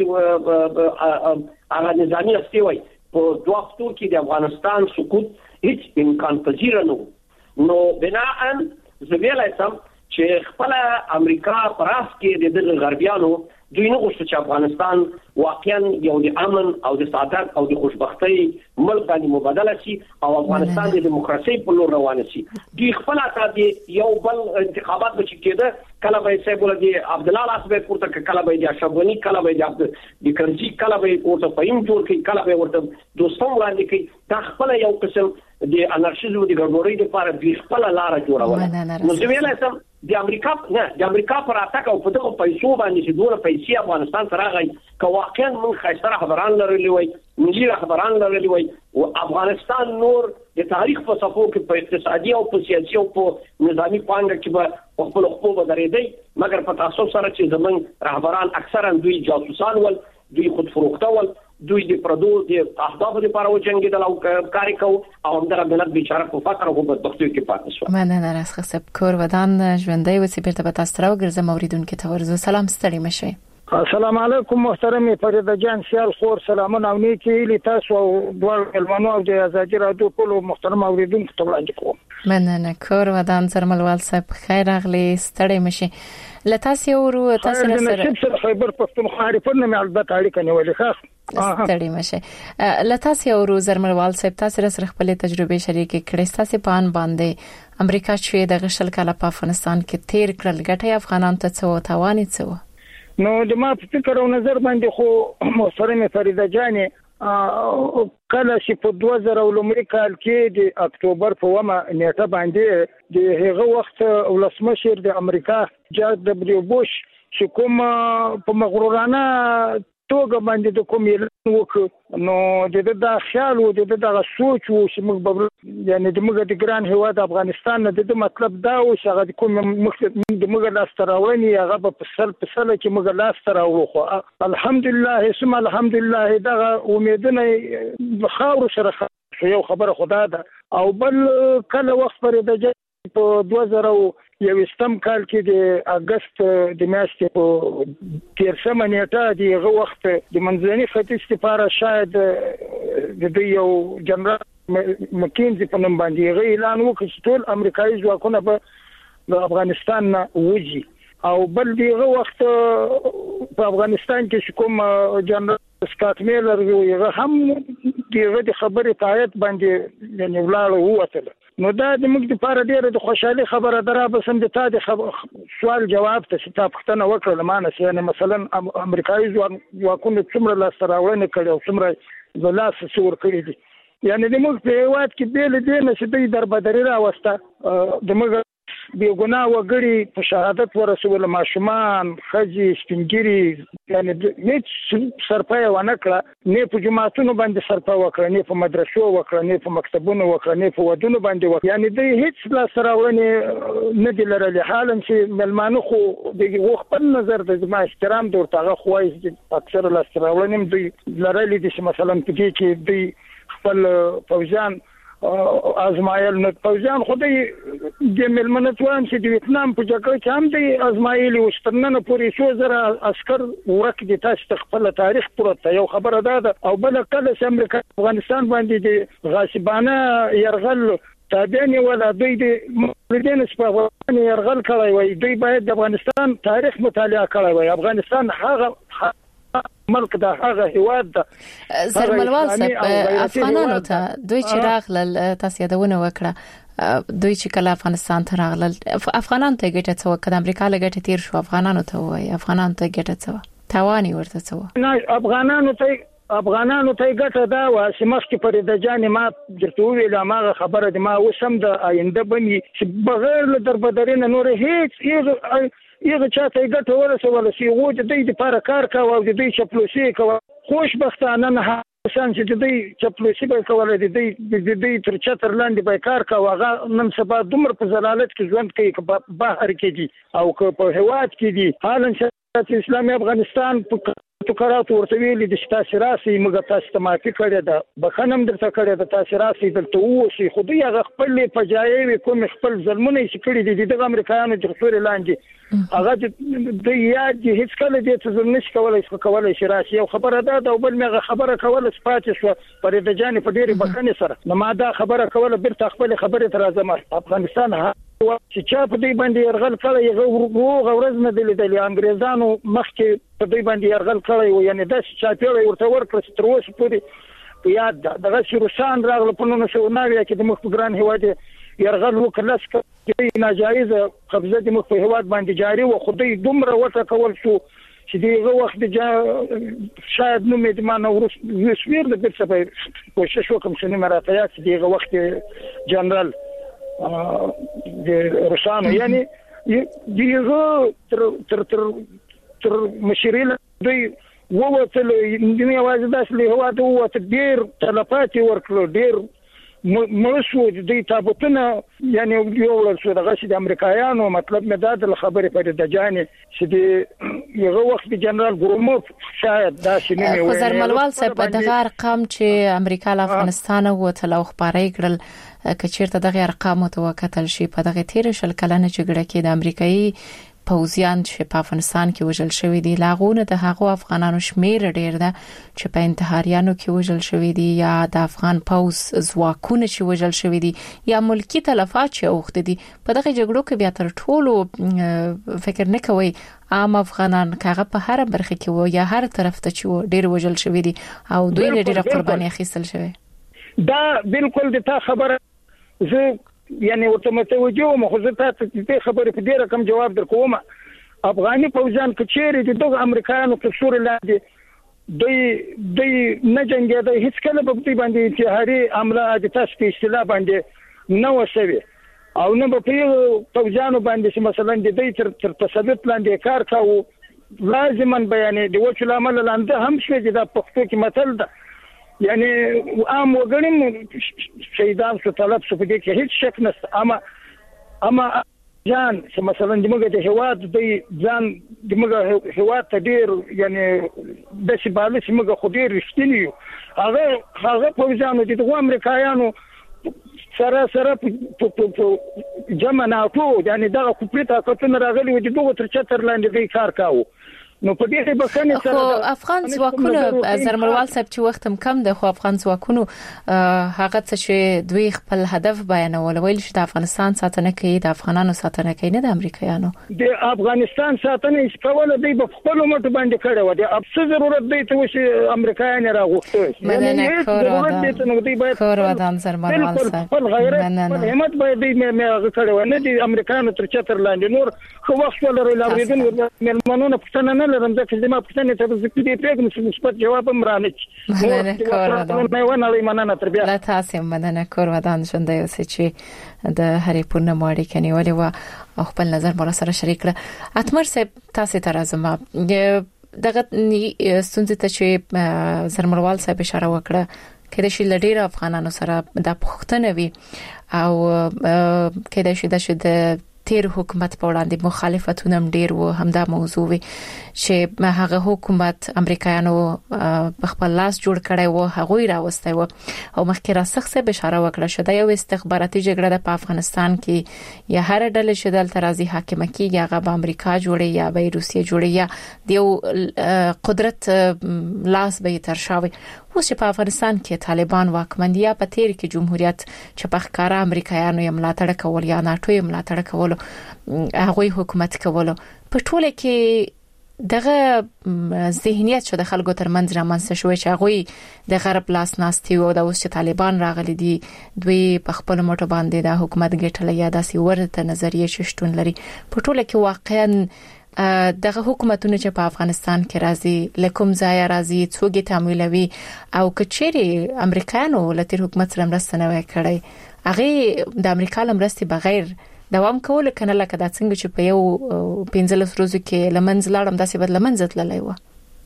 څه هغه نظامی استي وای په دوه هفتو کې د افغانستان سقوط هیڅ امکان پذیر نه نو بناء زویلای سم چې خپل امریکا پراس کې د غربیانو دوی نه غوښتل چې افغانستان واقعا یو د امن او د سعادت او د خوشبختۍ ملک باندې مبادله شي او افغانستان د دیموکراسي په لور روان شي دوی خپل اته یو بل انتخابات به کېده کله به یې سیبول دي عبد الله لاس به پورته کله به د اشرفغنی کله به د د کرزي کله به ورته پایم جوړ کړي کله به ورته دوستان وړاندې کړي دا خپل یو قسم د انارشیزم د ګډوډۍ لپاره دوی خپل لار جوړول نو زه ویلای سم د امریکا نه د امریکا پر اتاک او په دغه پیسو باندې چې دوه پیسې افغانستان سره غي که واقعا من خاصه خبران لري وي ملي خبران لري وي او افغانستان نور د تاریخ په صفو کې په اقتصادي او په سیاسي او په نظامی پانګه کې به خپل خپل بدرېدي مګر په تاسو سره چې زمون رهبران اکثرا دوی جاسوسان ول دوی خود فروخته ول دوی د پردو د اهداف لپاره وجنګیدل او کاری کو او همدغه ملت بیچاره په فقر او بدبختۍ کې پاتې شو مننه راس خصب کور ودان ژوندۍ و سپیرته به تاسو راو ګرځم اوریدونکو ته ورزو سلام ستړي مشه السلام علیکم محترم فرید جان سیال خور سلامونه او نیکی لی تاسو دوه المنو او د ازادي رادیو ټول محترم اوریدونکو ته وړاندې کوم. مننه کور ودان زرملوال صاحب خیر اغلی ستړي مشي لتاسو ورو تاسو سره خیبر پښتونخوا ریپورت نه البته اړیکه نیولې ښه ستړي مشي لتاسو ورو زرملوال صاحب تاسو سره خپل تجربه شریک کړئ تاسو پان باندې امریکا چې د غشل کله په افغانستان کې تیر کړل ګټي افغانان ته څو توانې څو نو د ما په فکر او نظر باندې خو محترم فرید جان کله چې په دوه زره لومړي کال کې د اکتوبر په ومه نیټه باندې د هغه وخت ولسمشر د امریکا جورج دبلیو بوش چې کوم په مغرورانه توګه باندې د کوم اعلان وکړ نو د د خیال او د د سوچ او چې موږ یعنی د موږ د ګران هیواد افغانستان نه د مطلب دا او چې هغه کوم مخکې د موږ لاس تراوني هغه په سل په سل کې موږ لاس تراوړو خو الحمدلله ثم الحمدلله دا امیدونه خاور سره یو خبره خدا ده او بل کله وخت پر د په دوه زره یوستم کال کې د اگست د میاشتې په تیرشمه نیټه د هغه وخت د منځني ختیځ لپاره شاید د یو جنرال مکینزي په نوم باندې هغه اعلان وکړ چې ټول امریکایي ځواکونه به افغانستان نه وځي او بل دغه وخت په افغانستان کې کوم جنرال سکاټ میلر هغه هم دغه د خبرې تایید باندې یعنی ولاړ ووتل نو دا د موږ لپاره ډیره د خوشحالي خبره درا به سم د تا د سوال جواب ته چې تا پښتنه وکړه لمانه چې یعنی مثلا امریکایي ځواکونه څومره لاس راوړنه کړي او څومره د لاس څور کړي دي یعنی د موږ په هیواد کې بیل دي نه چې د دربدري راوسته د موږ بی ګناه وګړي په شهادت ورسول ماشومان خځې سپینګری یعنی هیڅ سرپای ونه کړه نه په جماعتونو باندې سرپای وکړه نه په مدرسو وکړه نه په مکتبونو وکړه نه په ودونو باندې وکړه یعنی د هیڅ لا سراونه نه دی لرلې حالا چې ملمانو خو د خپل نظر د ما احترام د ورتاغه خوای اکثر لا سراونه دی لرلې د مثلا په دې کې د خپل فوجان ازمایل نه پوزان خو د ملمنتوان چې د ویتنام په جګړه کې هم د ازمایل وشترنه پورې څو زره عسكر ورک دي تاسو خپل تاریخ پروت یو خبره ده او بل کله چې امریکا افغانستان باندې د غاصبانه يرغل تابعین ولا دوی د مردین سپاوان يرغل کړی وای دوی باید د افغانستان تاریخ مطالعه کړی وای افغانستان هغه ملک دا هغه هیواد ده زرملوال صاحب افغانانو ته دوی چې راغلل تاسو یادونه وکړه دوی چې کله افغانستان ته راغلل افغانان ته ګټه څه وکړه امریکا له ګټه تیر شو افغانانو ته وای افغانان ته ګټه څه توانی ورته څه نه افغانانو ته افغانانو ته ګټه دا و چې مخکې پر د جان ما درته ویل ما خبره د ما وسم د آینده بني چې بغیر له دربدرین نور هیڅ یغه چاته ګټه ورسول شي غو د دې لپاره کار کاوه او د دې چپلوسي کوه خوشبختانه نه سان چې د دې چپلوسي به کوله د دې د دې تر چتر لاندې به کار کاوه هغه نن سبا دومره په زلالت کې ژوند کوي بهر کې دي او په هواد کې دي حالا چې اسلامي افغانستان په تکرات ورته ویلي د تاثیراتي موږ تاسو ته معافي کړې ده بخنم درته کړې ده تاثیراتي دلته وشي خو دوی هغه خپل په جایوي کوم خپل ظلمونه چې کړی دي د امریکایانو د خسور لاندې هغه د یاد هیڅ کله دې ته ظلم نشي کولای څه کولای شي راشي یو خبره ده او بل مغه خبره کوله سپاتې شو پر د جانې په ډېری بخنه سره نو ما دا خبره کوله بیرته خپل خبره تر ازمه افغانستان چې چا په دې باندې يرغل کړی یو غورز نه دی لیدلی انګريزانو مخکې په دې باندې يرغل کړی و یعنی د چاپیړې ورته ورکړ تر اوسه پورې په یاد ده دغه روسان راغله په نونو سو ناوي کې د مخ په ګران هواد يرغل وکړل چې ناجایز قبضه د مخ په هواد باندې جاری و خو دې دومره وته کول شو چې دغه وخت جا شاید نو مې د ما نو وسویر د بیرته په کوشش وکم چې نه راته چې دغه وخت جنرال د روسانو یعنی دیغه تر تر تر تر مشیرین دوی ووتل د نیواز داسې هوا ته ووت ډیر تلفات ورکړو ډیر مرسو د تابوتونه یعنی یو ورسو د غشي د امریکایانو مطلب مې دا د خبرې پر د جانې چې د یو وخت جنرال ګروموف شاید دا شنو مې وایي زرملوال صاحب دغه ارقام چې امریکا له افغانستان وته لو خبرې کړل کچیرته دغه ارقام تو وکتل شي په دغه تیر شل کلنه جګړه کې د امریکایي پوځیان چې په افغانستان کې وژل شوی دي لاغونه د هغو افغانانو شمیر ډیر ده چې په انتحاریانو کې وژل شوی دي یا د افغان پوځ ځواکونه چې وژل شوی دي یا ملکی تلفات چې اوخت دي په دغه جګړو کې بیا تر ټولو فکر نه کوي عام افغانان کاغه په هر برخه کې و یا هر طرف ته چې ډیر وژل شوی دي او دوی ډیر قرباني اخیستل شوی دا بالکل د تا خبره زه یعنی ورته متوجه وم خو زه تاسو ته خبرې په ډیره کم جواب درکوم افغاني فوجان کچېری د امریکایانو په شور لاندې دوی دوی نه جنګېدل هیڅ کله په دې باندې انتحاري عمله د تاسو په اصطلاح باندې نه وشوي او نه په فوجانو باندې چې مثلا د دې تر تر تثبیت لاندې کار کاوه لازما بیانې د وچ لامل لاندې هم شوی د پښتو کې متل ده یعنی عام وګړي شهیدان څخه طلب څه په دې کې هیڅ شک نشته اما اما ځان چې مثلا دموږ د هواد د ځان دموږ هواد ته ډیر یعنی د شباله چې موږ خو ډیر رښتینی یو هغه هغه په ځانو دي د امریکایانو سره سره په جمع ناتو یعنی دا کوپریټا کتن راغلی و چې دغه تر چتر لاندې دی کار کاوه نو په دې بخنه سره افغان ځواکونه زرملوال صاحب چې وخت کم ده خو افغان ځواکونه هغه څه چې دوی خپل هدف بیانول ویل چې د افغانستان ساتنه کوي د افغانانو ساتنه کوي نه د امریکایانو د افغانستان ساتنه اسپاول دی په خپل مټ باندې کړو دی ابس ضرورت دی ته چې امریکایان راغوښته مننه کور کور ودان زرملوال صاحب مننه همت باید دې مې کړو نه د امریکایانو تر چتر لاندې نور خو وخت ولري لاوریدل ملمنونه پښتنه لرم ځکه چې ما پښتنه ته د دې پیغام څخه مثبت جواب هم رانه کور ودان لا تاسو مننه کور ودان ژوند یو څه چې د هرې پورنه ماړي کني ولې وا خپل نظر مر سره شریک کړه اتمر صاحب تاسو ته راځم دغه ستونزې ته چې زرمروال صاحب اشاره وکړه کله چې لډیر افغانانو سره د پښتنه وي او کله چې د تیر حکومت په وړاندې مخالفتونه ډیر و همدا موضوع وي چې هغه حکومت امریکایانو په خپل لاس جوړ کړی و هغه راوستي و او مخکې را سخت به اشاره وکړه چې دا یو استخباراتي جګړه ده په افغانستان کې یا هر ډله چې دلته راځي حاکم کیږي هغه به امریکا جوړي یا به روسیه جوړي یا د قدرت لاس به ترشاوي اوس چې په افغانستان کې طالبان واکمن دي په تیر کې جمهوریت چې په ښکارا امریکایانو یې ملاتړ کول یا ناتو یې ملاتړ کول هغه حکومت کول په ټوله کې دغه ذهنیت چې د خلکو ترمنځ رامنځته شوی چې هغه د غرب لاس ناستي او د اوس چې طالبان راغلي دي دوی په خپل مټ باندې د حکومت ګټل یا داسې ورته نظریه شتون لري په ټوله کې واقعا دغه حکومتونه چې په افغانستان کې راځي لکم ځای راځي څوګي تعاملوي او کچېری امریکایانو لته حکومت سره مرسته نه وکړي هغه د امریکا لمرستي بغیر دوام کول کنه لکه دا څنګه چې په یو پنځلس ورځو کې لمنځ لاړم داسې بد لمنځ تللی و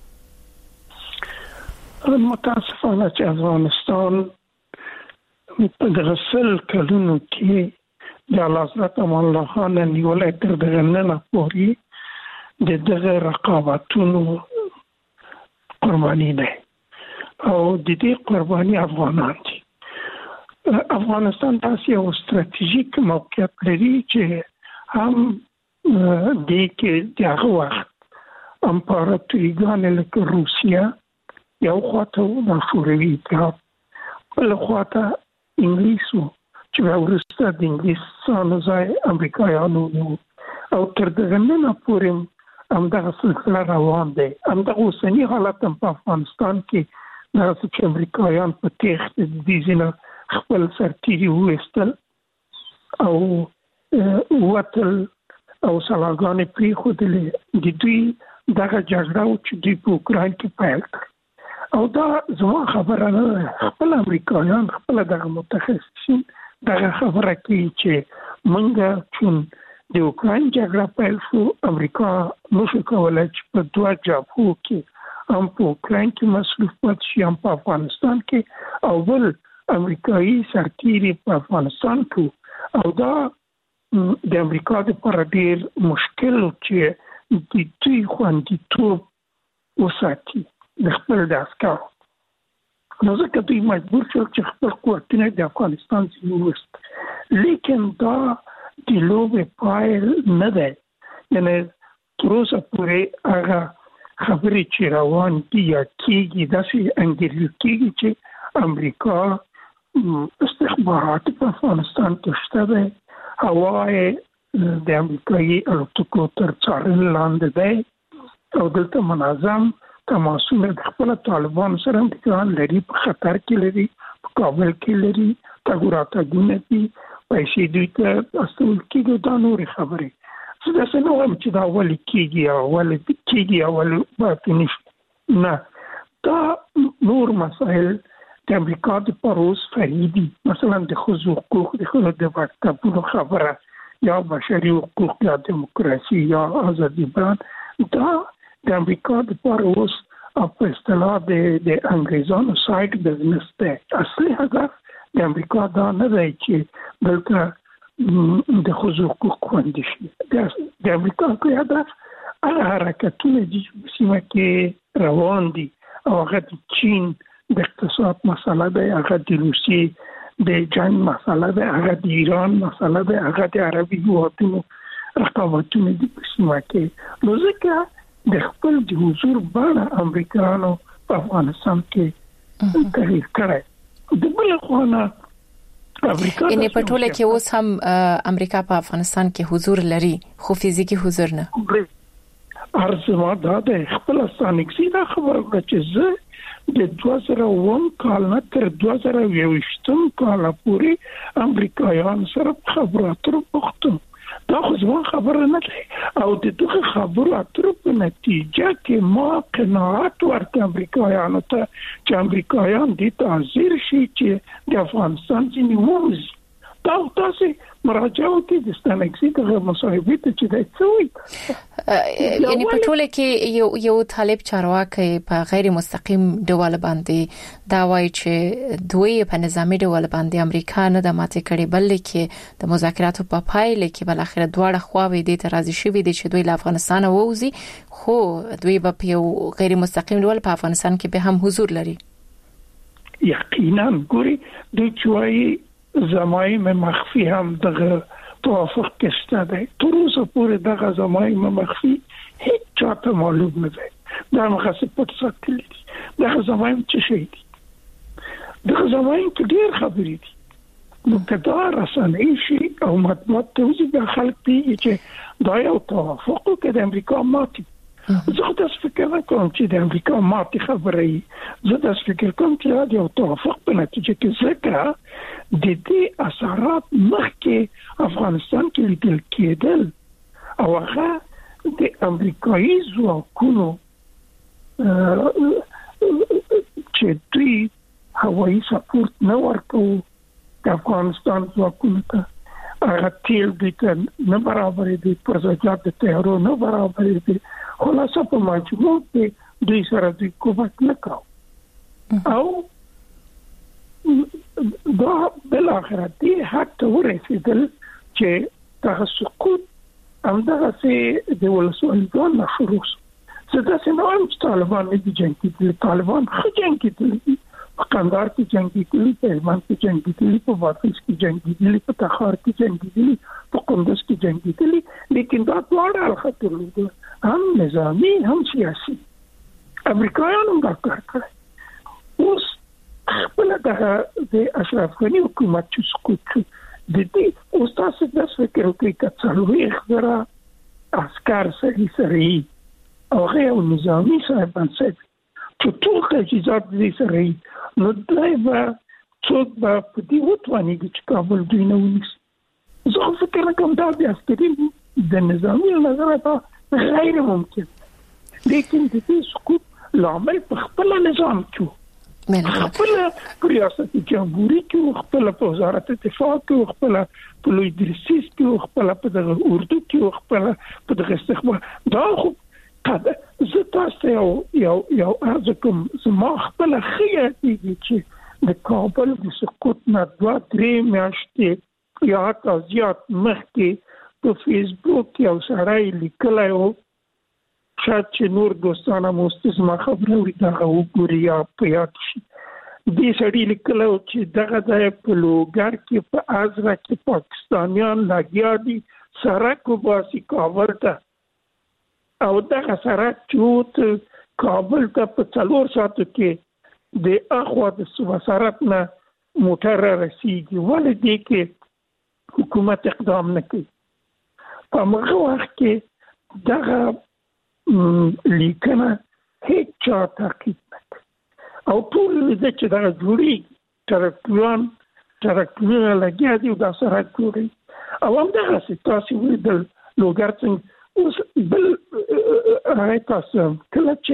متاسفانه چې افغانستان په دغسل کلونو کې د حضرت امان الله خان نیولې تر دغه نه پورې د دغه رقابتونو قرباني ده او د دې قرباني افغانان دي افغانستان تاسو یو ستراتیژیک موقعیت لري چې هم د کې دغه وخت امپراتوریګان لکه روسیا یو خواته د شوروي اتحاد بل خواته انګلیسو چې ورسته د انګلیسانو ځای امریکایانو او تر دغه نه پورې همدغه سلسله روان دی همدغه اوسنی حالت په افغانستان کې د چې امریکایان په تخت د دې ځینه خپل سرتیري وستل او وتل او سلاګان پری خودلې د دوی دغه جګړه چې دوی په اوکراین کې پیل کړ او دا زما خبره نه خپل امریکایان خپل دغه متخصصین دغه خبره کوي چې موږ چې د اوکراین جګړه پیل شو امریکا نشو کولای چې په دوه جبهو کې هم په اوکراین کې مصروف پاتې شي هم په افغانستان کې او بل امریکایي سرتیري په افغانستان کې او دا د امریکا لپاره ډیر مشکل چې د دوی خوندیتوب وساتي د خپل د عسکرو نو ځکه دوی مجبور شول چې خپل قوتونه د افغانستان څخه ووست لیکن دا د لوبې پای نه دی یعنی تر اوسه پورې هغه خبرې چې روان دي یا کېږي داسې انګېرل کېږي چې امریکا استخبارات په افغانستان کې شته دی، هوا یې د امریکایي الوتکو تر څارنې لاندې دی او دلته منظم تماسونه د خپل طالبان سره امریکایان لري، په خطر کې لري، په کابل کې لري، تګوراتګونه دي، پیسې دوی ته استول کېږي. دا نورې خبرې زه داسې نه وایم چې دا ولې کېږي او ولې کېږي او ولې باید نشي، نه، دا نور مسایل د امریکا د پروس فریدي، مثلا د ښځو حقوق، د ښځو د مکتبونو خبره یا بشري حقوق یا دیموکراسي یا ازادي بیان، دا د امریکا د پروس په اصطلاح د انګریزانو سایډ بزنس دی. اصلي هدف د امریکا دا نه دی چې دلته د ښځو حقوق خوندي شي. د امریکا کې هدف هغه حرکتونه دي چې سیمه کې روان دي او هغه د چین د اقتصاد مسله ده، هغه د روسیې د جنگ مسله ده، هغه د ایران مسله ده، هغه د عربي هیوادونو رقابتونه دي په سیمه کې. نو ځکه د خپل د حضور بڼه امریکایانو په افغانستان کې تغییر کړی. د بل خوانا یعنی په ټوله کې اوس هم امریکا په افغانستان کې حضور لري خو فزیکی حضور نه. ارزما دا د خپل ستانکسي دا خبره چې زه د دوه زره اووه کال نه تر دوه زره یوویشتم کال پورې امریکایان سره خبرو اترو پختم. دا خو زما خبره نه ده او د دغه خبرو اترو په نتیجه کې ما قناعت ورکړ امریکایانو ته چې امریکایان دې ته حاضر شي چې د افغانستان ځینې ووځي. دا تاسې مراجعه وکړئ د ستانکسي دغه مصاحبې ته چې دی څه وایي. یعنی په ټوله کې یو یو طالب چارواکي په غیر مستقیم ډول باندې دا وایي چې دوی په نظامی ډول باندې امریکا نه د ماتې کړي، بلکې د مذاکراتو په پایله کې بل اخر دواړه خواوې د ترازی شوي دي چې دوی له افغانستان ووزي، خو دوی په یو غیر مستقیم ډول په افغانستان کې به هم حضور لري. یقینا ګوري دوی چې زمایم مخفی هم دغه توافق کشته دی. تر اوسه پورې دغه زمایم مخفی هیڅ چاته معلوم نه دی. دا مخصوص پټ ساتل دي. دغه زمایم څه شي دي؟ دغه زمایم کې ډېر خبرې دي. نو کدا رسنۍ شي او مطبوعات ته وځي د خلک پیږي چې دا یو توافق کې د امریکا ماتي. زه دا فکر کوم چې د امریکا ماتي خبره ای. زه دا فکر کوم چې دا یو توافق په نتیجه کې ځکه د دې اثرات مخکې افغانستان کې لیدل کېدل او هغه د امریکایي ځواکونو چې دوی هوایي سپورت نه ورکوي د افغانستان ځواکونو ته، هغه تیل دوی ته نه برابرې دي، پرزجات د تیارو نه برابرې دي، خلاصه په مجموع کې دوی سره دوی کومک نه کوي او دا بل آخر دی حق ته ورسېدل چې دغه سقوط همدغه سي د ولسوالیګان نه شروع شو. زه داسې نه وایم چې طالبان نه دي جنګېدلي، طالبان ښه جنګېدلي دي، په کندهار کې جنګېدلي، په هلمند کې جنګېدلي، په بادغیس کې جنګېدلي، په تخار کې جنګېدلي، په کندز کې جنګېدلي، لیکن دا دواړه اړخه درلوده، هم نظامي هم سیاسي. امریکایانو دا کار کړی. اوس خپل دغه د اشرف غني حکومت چې سقوط شو د دې اوس تاسو د فکر کوي چې څلوېښت زره عسكر سړي سره او غیر نظامي صاحبان سره چې ټول تجهیزات دې سره نو دوی به څوک به په دې وتوانېږي چې کابل دوی نه ونیسي. زه فکر کوم دا د عسکري د نظامي نظره غیر ممکن، لیکن د دې سقوط لامل په خپل نظام کې خپل ریاست جمهوریت کې، خپل په وزارت دفاع کې، خپل په لوی درسیس کې، خپل په دغه اردو کې، خپل په دغه استخبار. دا خو زه تاسو یو یو یو ازکم زما خپل خیاطي چې د کابل د سقوط نه دوه درې میاشتې یا حتی زیات مخکې په فیسبوک یو سړی لیکلی و، شاید چې نور دوستانه مستزما خبره وي دغه وګوري یا په یاد شي. دې سړي لیکلی و چې دغه د په لوګر کې په ازره کې پاکستانیان لګیا دي سړک وباسي کابل ته او دغه سرک چې کابل ته په څلور ساعتو کې د اخوا د صوبه سرک نه موټر رسیږي، ولې دې کې حکومت اقدام نه کوي؟ په هغه وخت کې دغه لیکنه هیڅ چا تاکید نه کوي او ټول دې چې دغه جوړي ترکتوران ترکتورونه لګیا دي او دا سرک جوړي او هم دغه تاسو ویل لوګر څنګه اوس بل هغه تاسو کله چې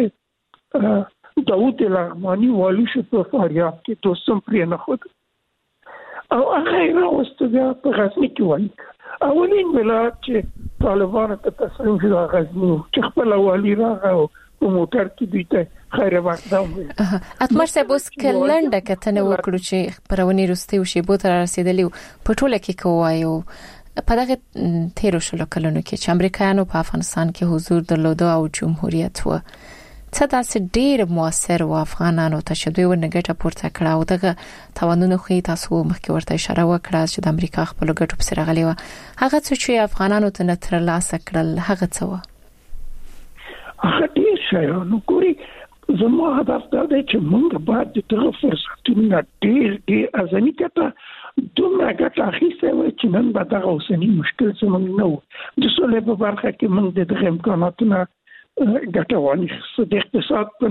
داوود لغمانی والی شو په فاریاب کې دوستم پرې نه خود او هغه راوسته بیا په غزنی کې وایي اولین ولایت چې طالبان ته تسلیم شو غزنی چې خپل والی راغو په موټر کې دوی ته خیر وقدام وي. اتمر صاحب اوس کلنډه کتنه وکړو چې پرونی رسته او شیبو تر رسیدلی په ټوله کې کوایو په دغه تیرو شلو کلونو کې چې امریکایانو په افغانستان کې حضور درلوده او جمهوریت و څه داسې ډیر موثر و افغانانو ته چې دوی ورنګټه پورته کړه او دغه توانونه خو تاسو مخکې ورته اشاره وکړه چې د امریکا خپل ګټو په سر غلي و هغه څه چې افغانانو ته نه تر لاسه کړل هغه څه و؟ هغه ډیر شي نو ګوري زموږ هدف دا دی چې موږ باید دغه فرصتونه ډیر ډیر ازمي کته دومره ګټه اخیسته وای چې نن به دغه اوسنی مشکل زموږ نه و د سولې په برخه کې موږ دغه امکاناتونه ګټه وانخیسته د اقتصاد په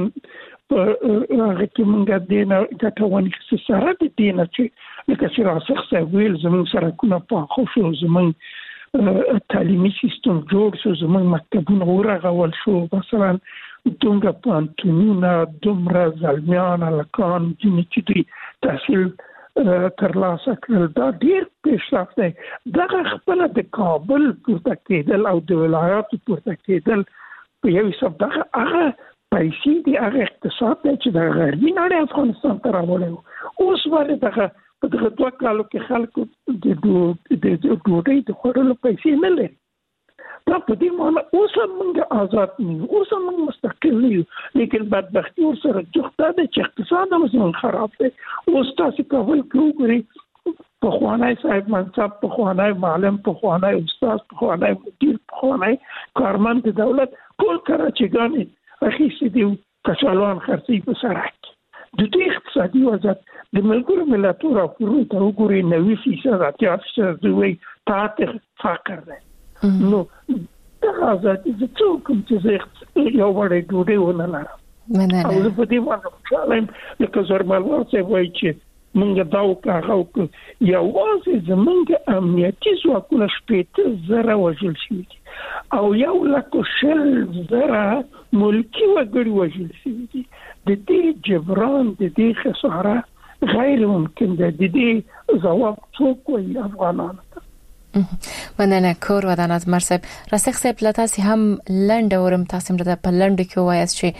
هغه کې موږ د نه ګټه وانخیسته سره د دې نه چې لکه چې راځخصه ویل زموږ سره کومه په خوشو زموږ تعلیمي سیستم جوړ شو زموږ مکتبونه ورغول شو مثلا دومره پانتونونه دومره زلمیان الکان چې دوی تحصیل ترلاسه کړل دا ډیر پیشرفت دی. دغه خپل د کابل پورته کېدل او د ولایاتو پورته کېدل په یو حساب دغه هغه پیسې دی هغه اقتصاد دی چې د غربي نړۍ افغانستان ته راوړی اوس ولې دغه په دغه دوه کالو کې خلکو د ډوډۍ د خوړلو پیسې نه لري. دا په دې معنی اوس موږ آزاد نه یو اوس موږ مستقل نه یو لیکن بدبختي ورسره جوړه ده چې اقتصاد هم زموږ خراب دی. اوس تاسو کول کوګري په خوانای صاحب منصب په خوانای معلم په خوانای استاد په خوانای مدیر په خوانای کارمند د دولت ټول کراچيګانی اخیستي دي کچالوان خرڅي په سرک د دې اقتصادي وضعیت د ملګرو ملتونو راپورونو ته وګورئ نوي فیصد اتیا فیصد دوی تاته فقر ده نو دا ځکه چې څوک چې یو وړي ډوډۍ ونه لري مننه او په دې باندې چالم لکه زرمال ورته وایي چې موږ دا وکړو یو واسه زمونږ امنیتي ځواکونه شپېته زره وژل شوي او یو لکه شل زره ملکی وګړي وژل شوي دي. د دې جبران د دې خساره غیر ممکن ده. د دې ځواب څوک وایي افغانانو ته. مننه کور ودان از مرسب راسخ صاحب لتاسی هم لنډ اورم تاسو مرده په لنډ کې وایاست چې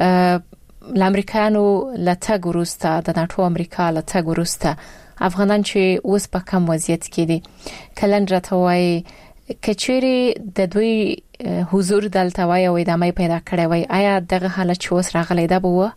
لامریکانو لتګ وروسته د ناتو امریکا لتګ وروسته افغانان چې اوس په کم وضعیت کې دي کلن راټوي کچېری د دوی حضور دلته وای او ادامه پیدا کړی وای آیا دغه حالت چې اوس راغلی دا به و؟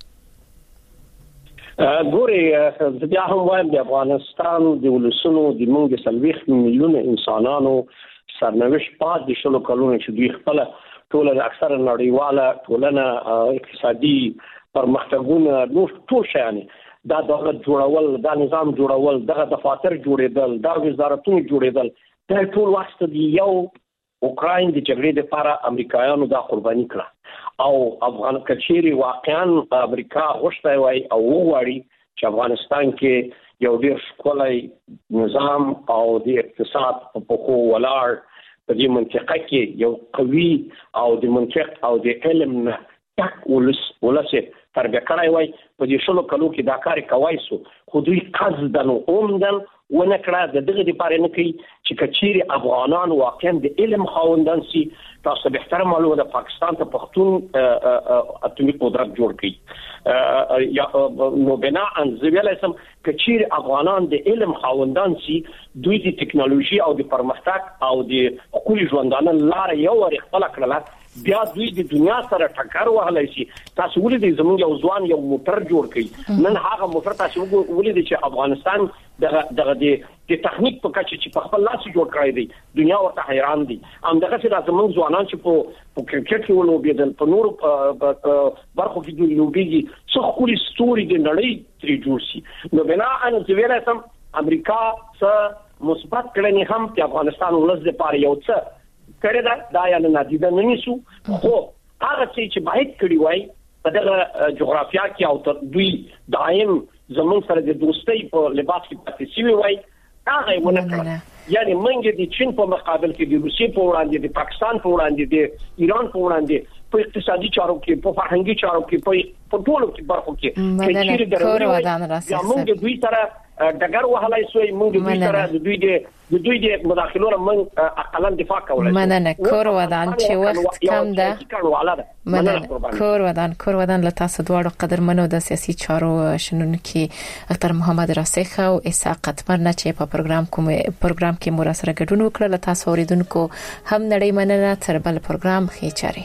ګوري بیا هم وایم د افغانستان د ولسونو د موږ سلويخ میلیون انسانانو سرنوشت پات د شلو کلونو چې دوی خپل ټول اکثر نړیواله ټولنه اقتصادي پرمختګونه نو ټول شانه دا دولت جوړول دا نظام جوړول دغه دفاتر جوړېدل دا وزارتونه جوړېدل دا ټول وخت دی یو اوکراین د جګړې لپاره امریکایانو دا قرباني کړه او افغان کچيري واقعا امریکا غوښتي وای او وغواړي چې افغانستان کې یو ډیر ښکلی نظام او د اقتصاد په خو ولار په دې منطقه کې یو قوي او د منطق او د علم تک ولس ولسه تربیه کړای وای په دې شلو کلو کې دا کار کوي سو خو دوی قصدن او عمدن ونه کړه د دغه لپاره نه کوي چې کچيري افغانان واقعا د علم خاوندان سي تاسو به احترام معلومه د پاکستان ته پښتون اتمی قدرت جوړ کړي یا نو بنا ان زویلسم کچيري افغانان د علم خاوندان سي دوی د ټکنالوژي او د پرمختګ او د خپل ژوندانه لار یو ور خپل کړل بیا دوی د دنیا سره ټکر وهلای شي. تاسو ولې زموږ یو ځوان یو موټر جوړ کړي نن هغه موټر تاسو ولې چې افغانستان دغه دغه د تخنیک په کچه چې په خپل لاس جوړ کړی دی دنیا ورته حیران دي. هم دغه چې زموږ ځوانان چې په کرکټ کې ولوبېدل په نور برخو کې دوی لوبېږي څو خوري ستوري د نړۍ ترې جوړ شي. نو بنا ان چې ویل سم امریکا څه مثبت کړنې هم چې افغانستان ولز لپاره یو څه کړی دا دا یا نه دي دا نه نشو خو هغه چې باید کړی وای په دغه جغرافیا کې او دوی دائم زمون سره د دوستۍ په لباس کې پاتې شوی وای هغه ونه کړ. یعنی موږ د چین په مقابل کې د روسیې په وړاندې د پاکستان په وړاندې د ایران په وړاندې په اقتصادي چارو کې په فرهنګي چارو کې په ټولو کې برخو کې چې چیرې درولې یا موږ دوی سره دغه وهلای سوی موږ دوی سره د دوی د دوی د مداخلو موږ اقلن دفاع کولای. مننه کور ودان چې وخت کم ده. مننه کور ودان کور ودان له تاسو دواړو قدرمنو د سیاسي چارو شنونکي اختر محمد راسخ او اسحاق قطمر چې په پروګرام کوم پروګرام کې مو سره ګډون وکړل. له تاسو اوریدونکو هم نړۍ مننه. تر بل پروګرام ښه چاري.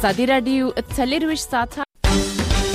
ازادي رادیو څلور ویشت ساعته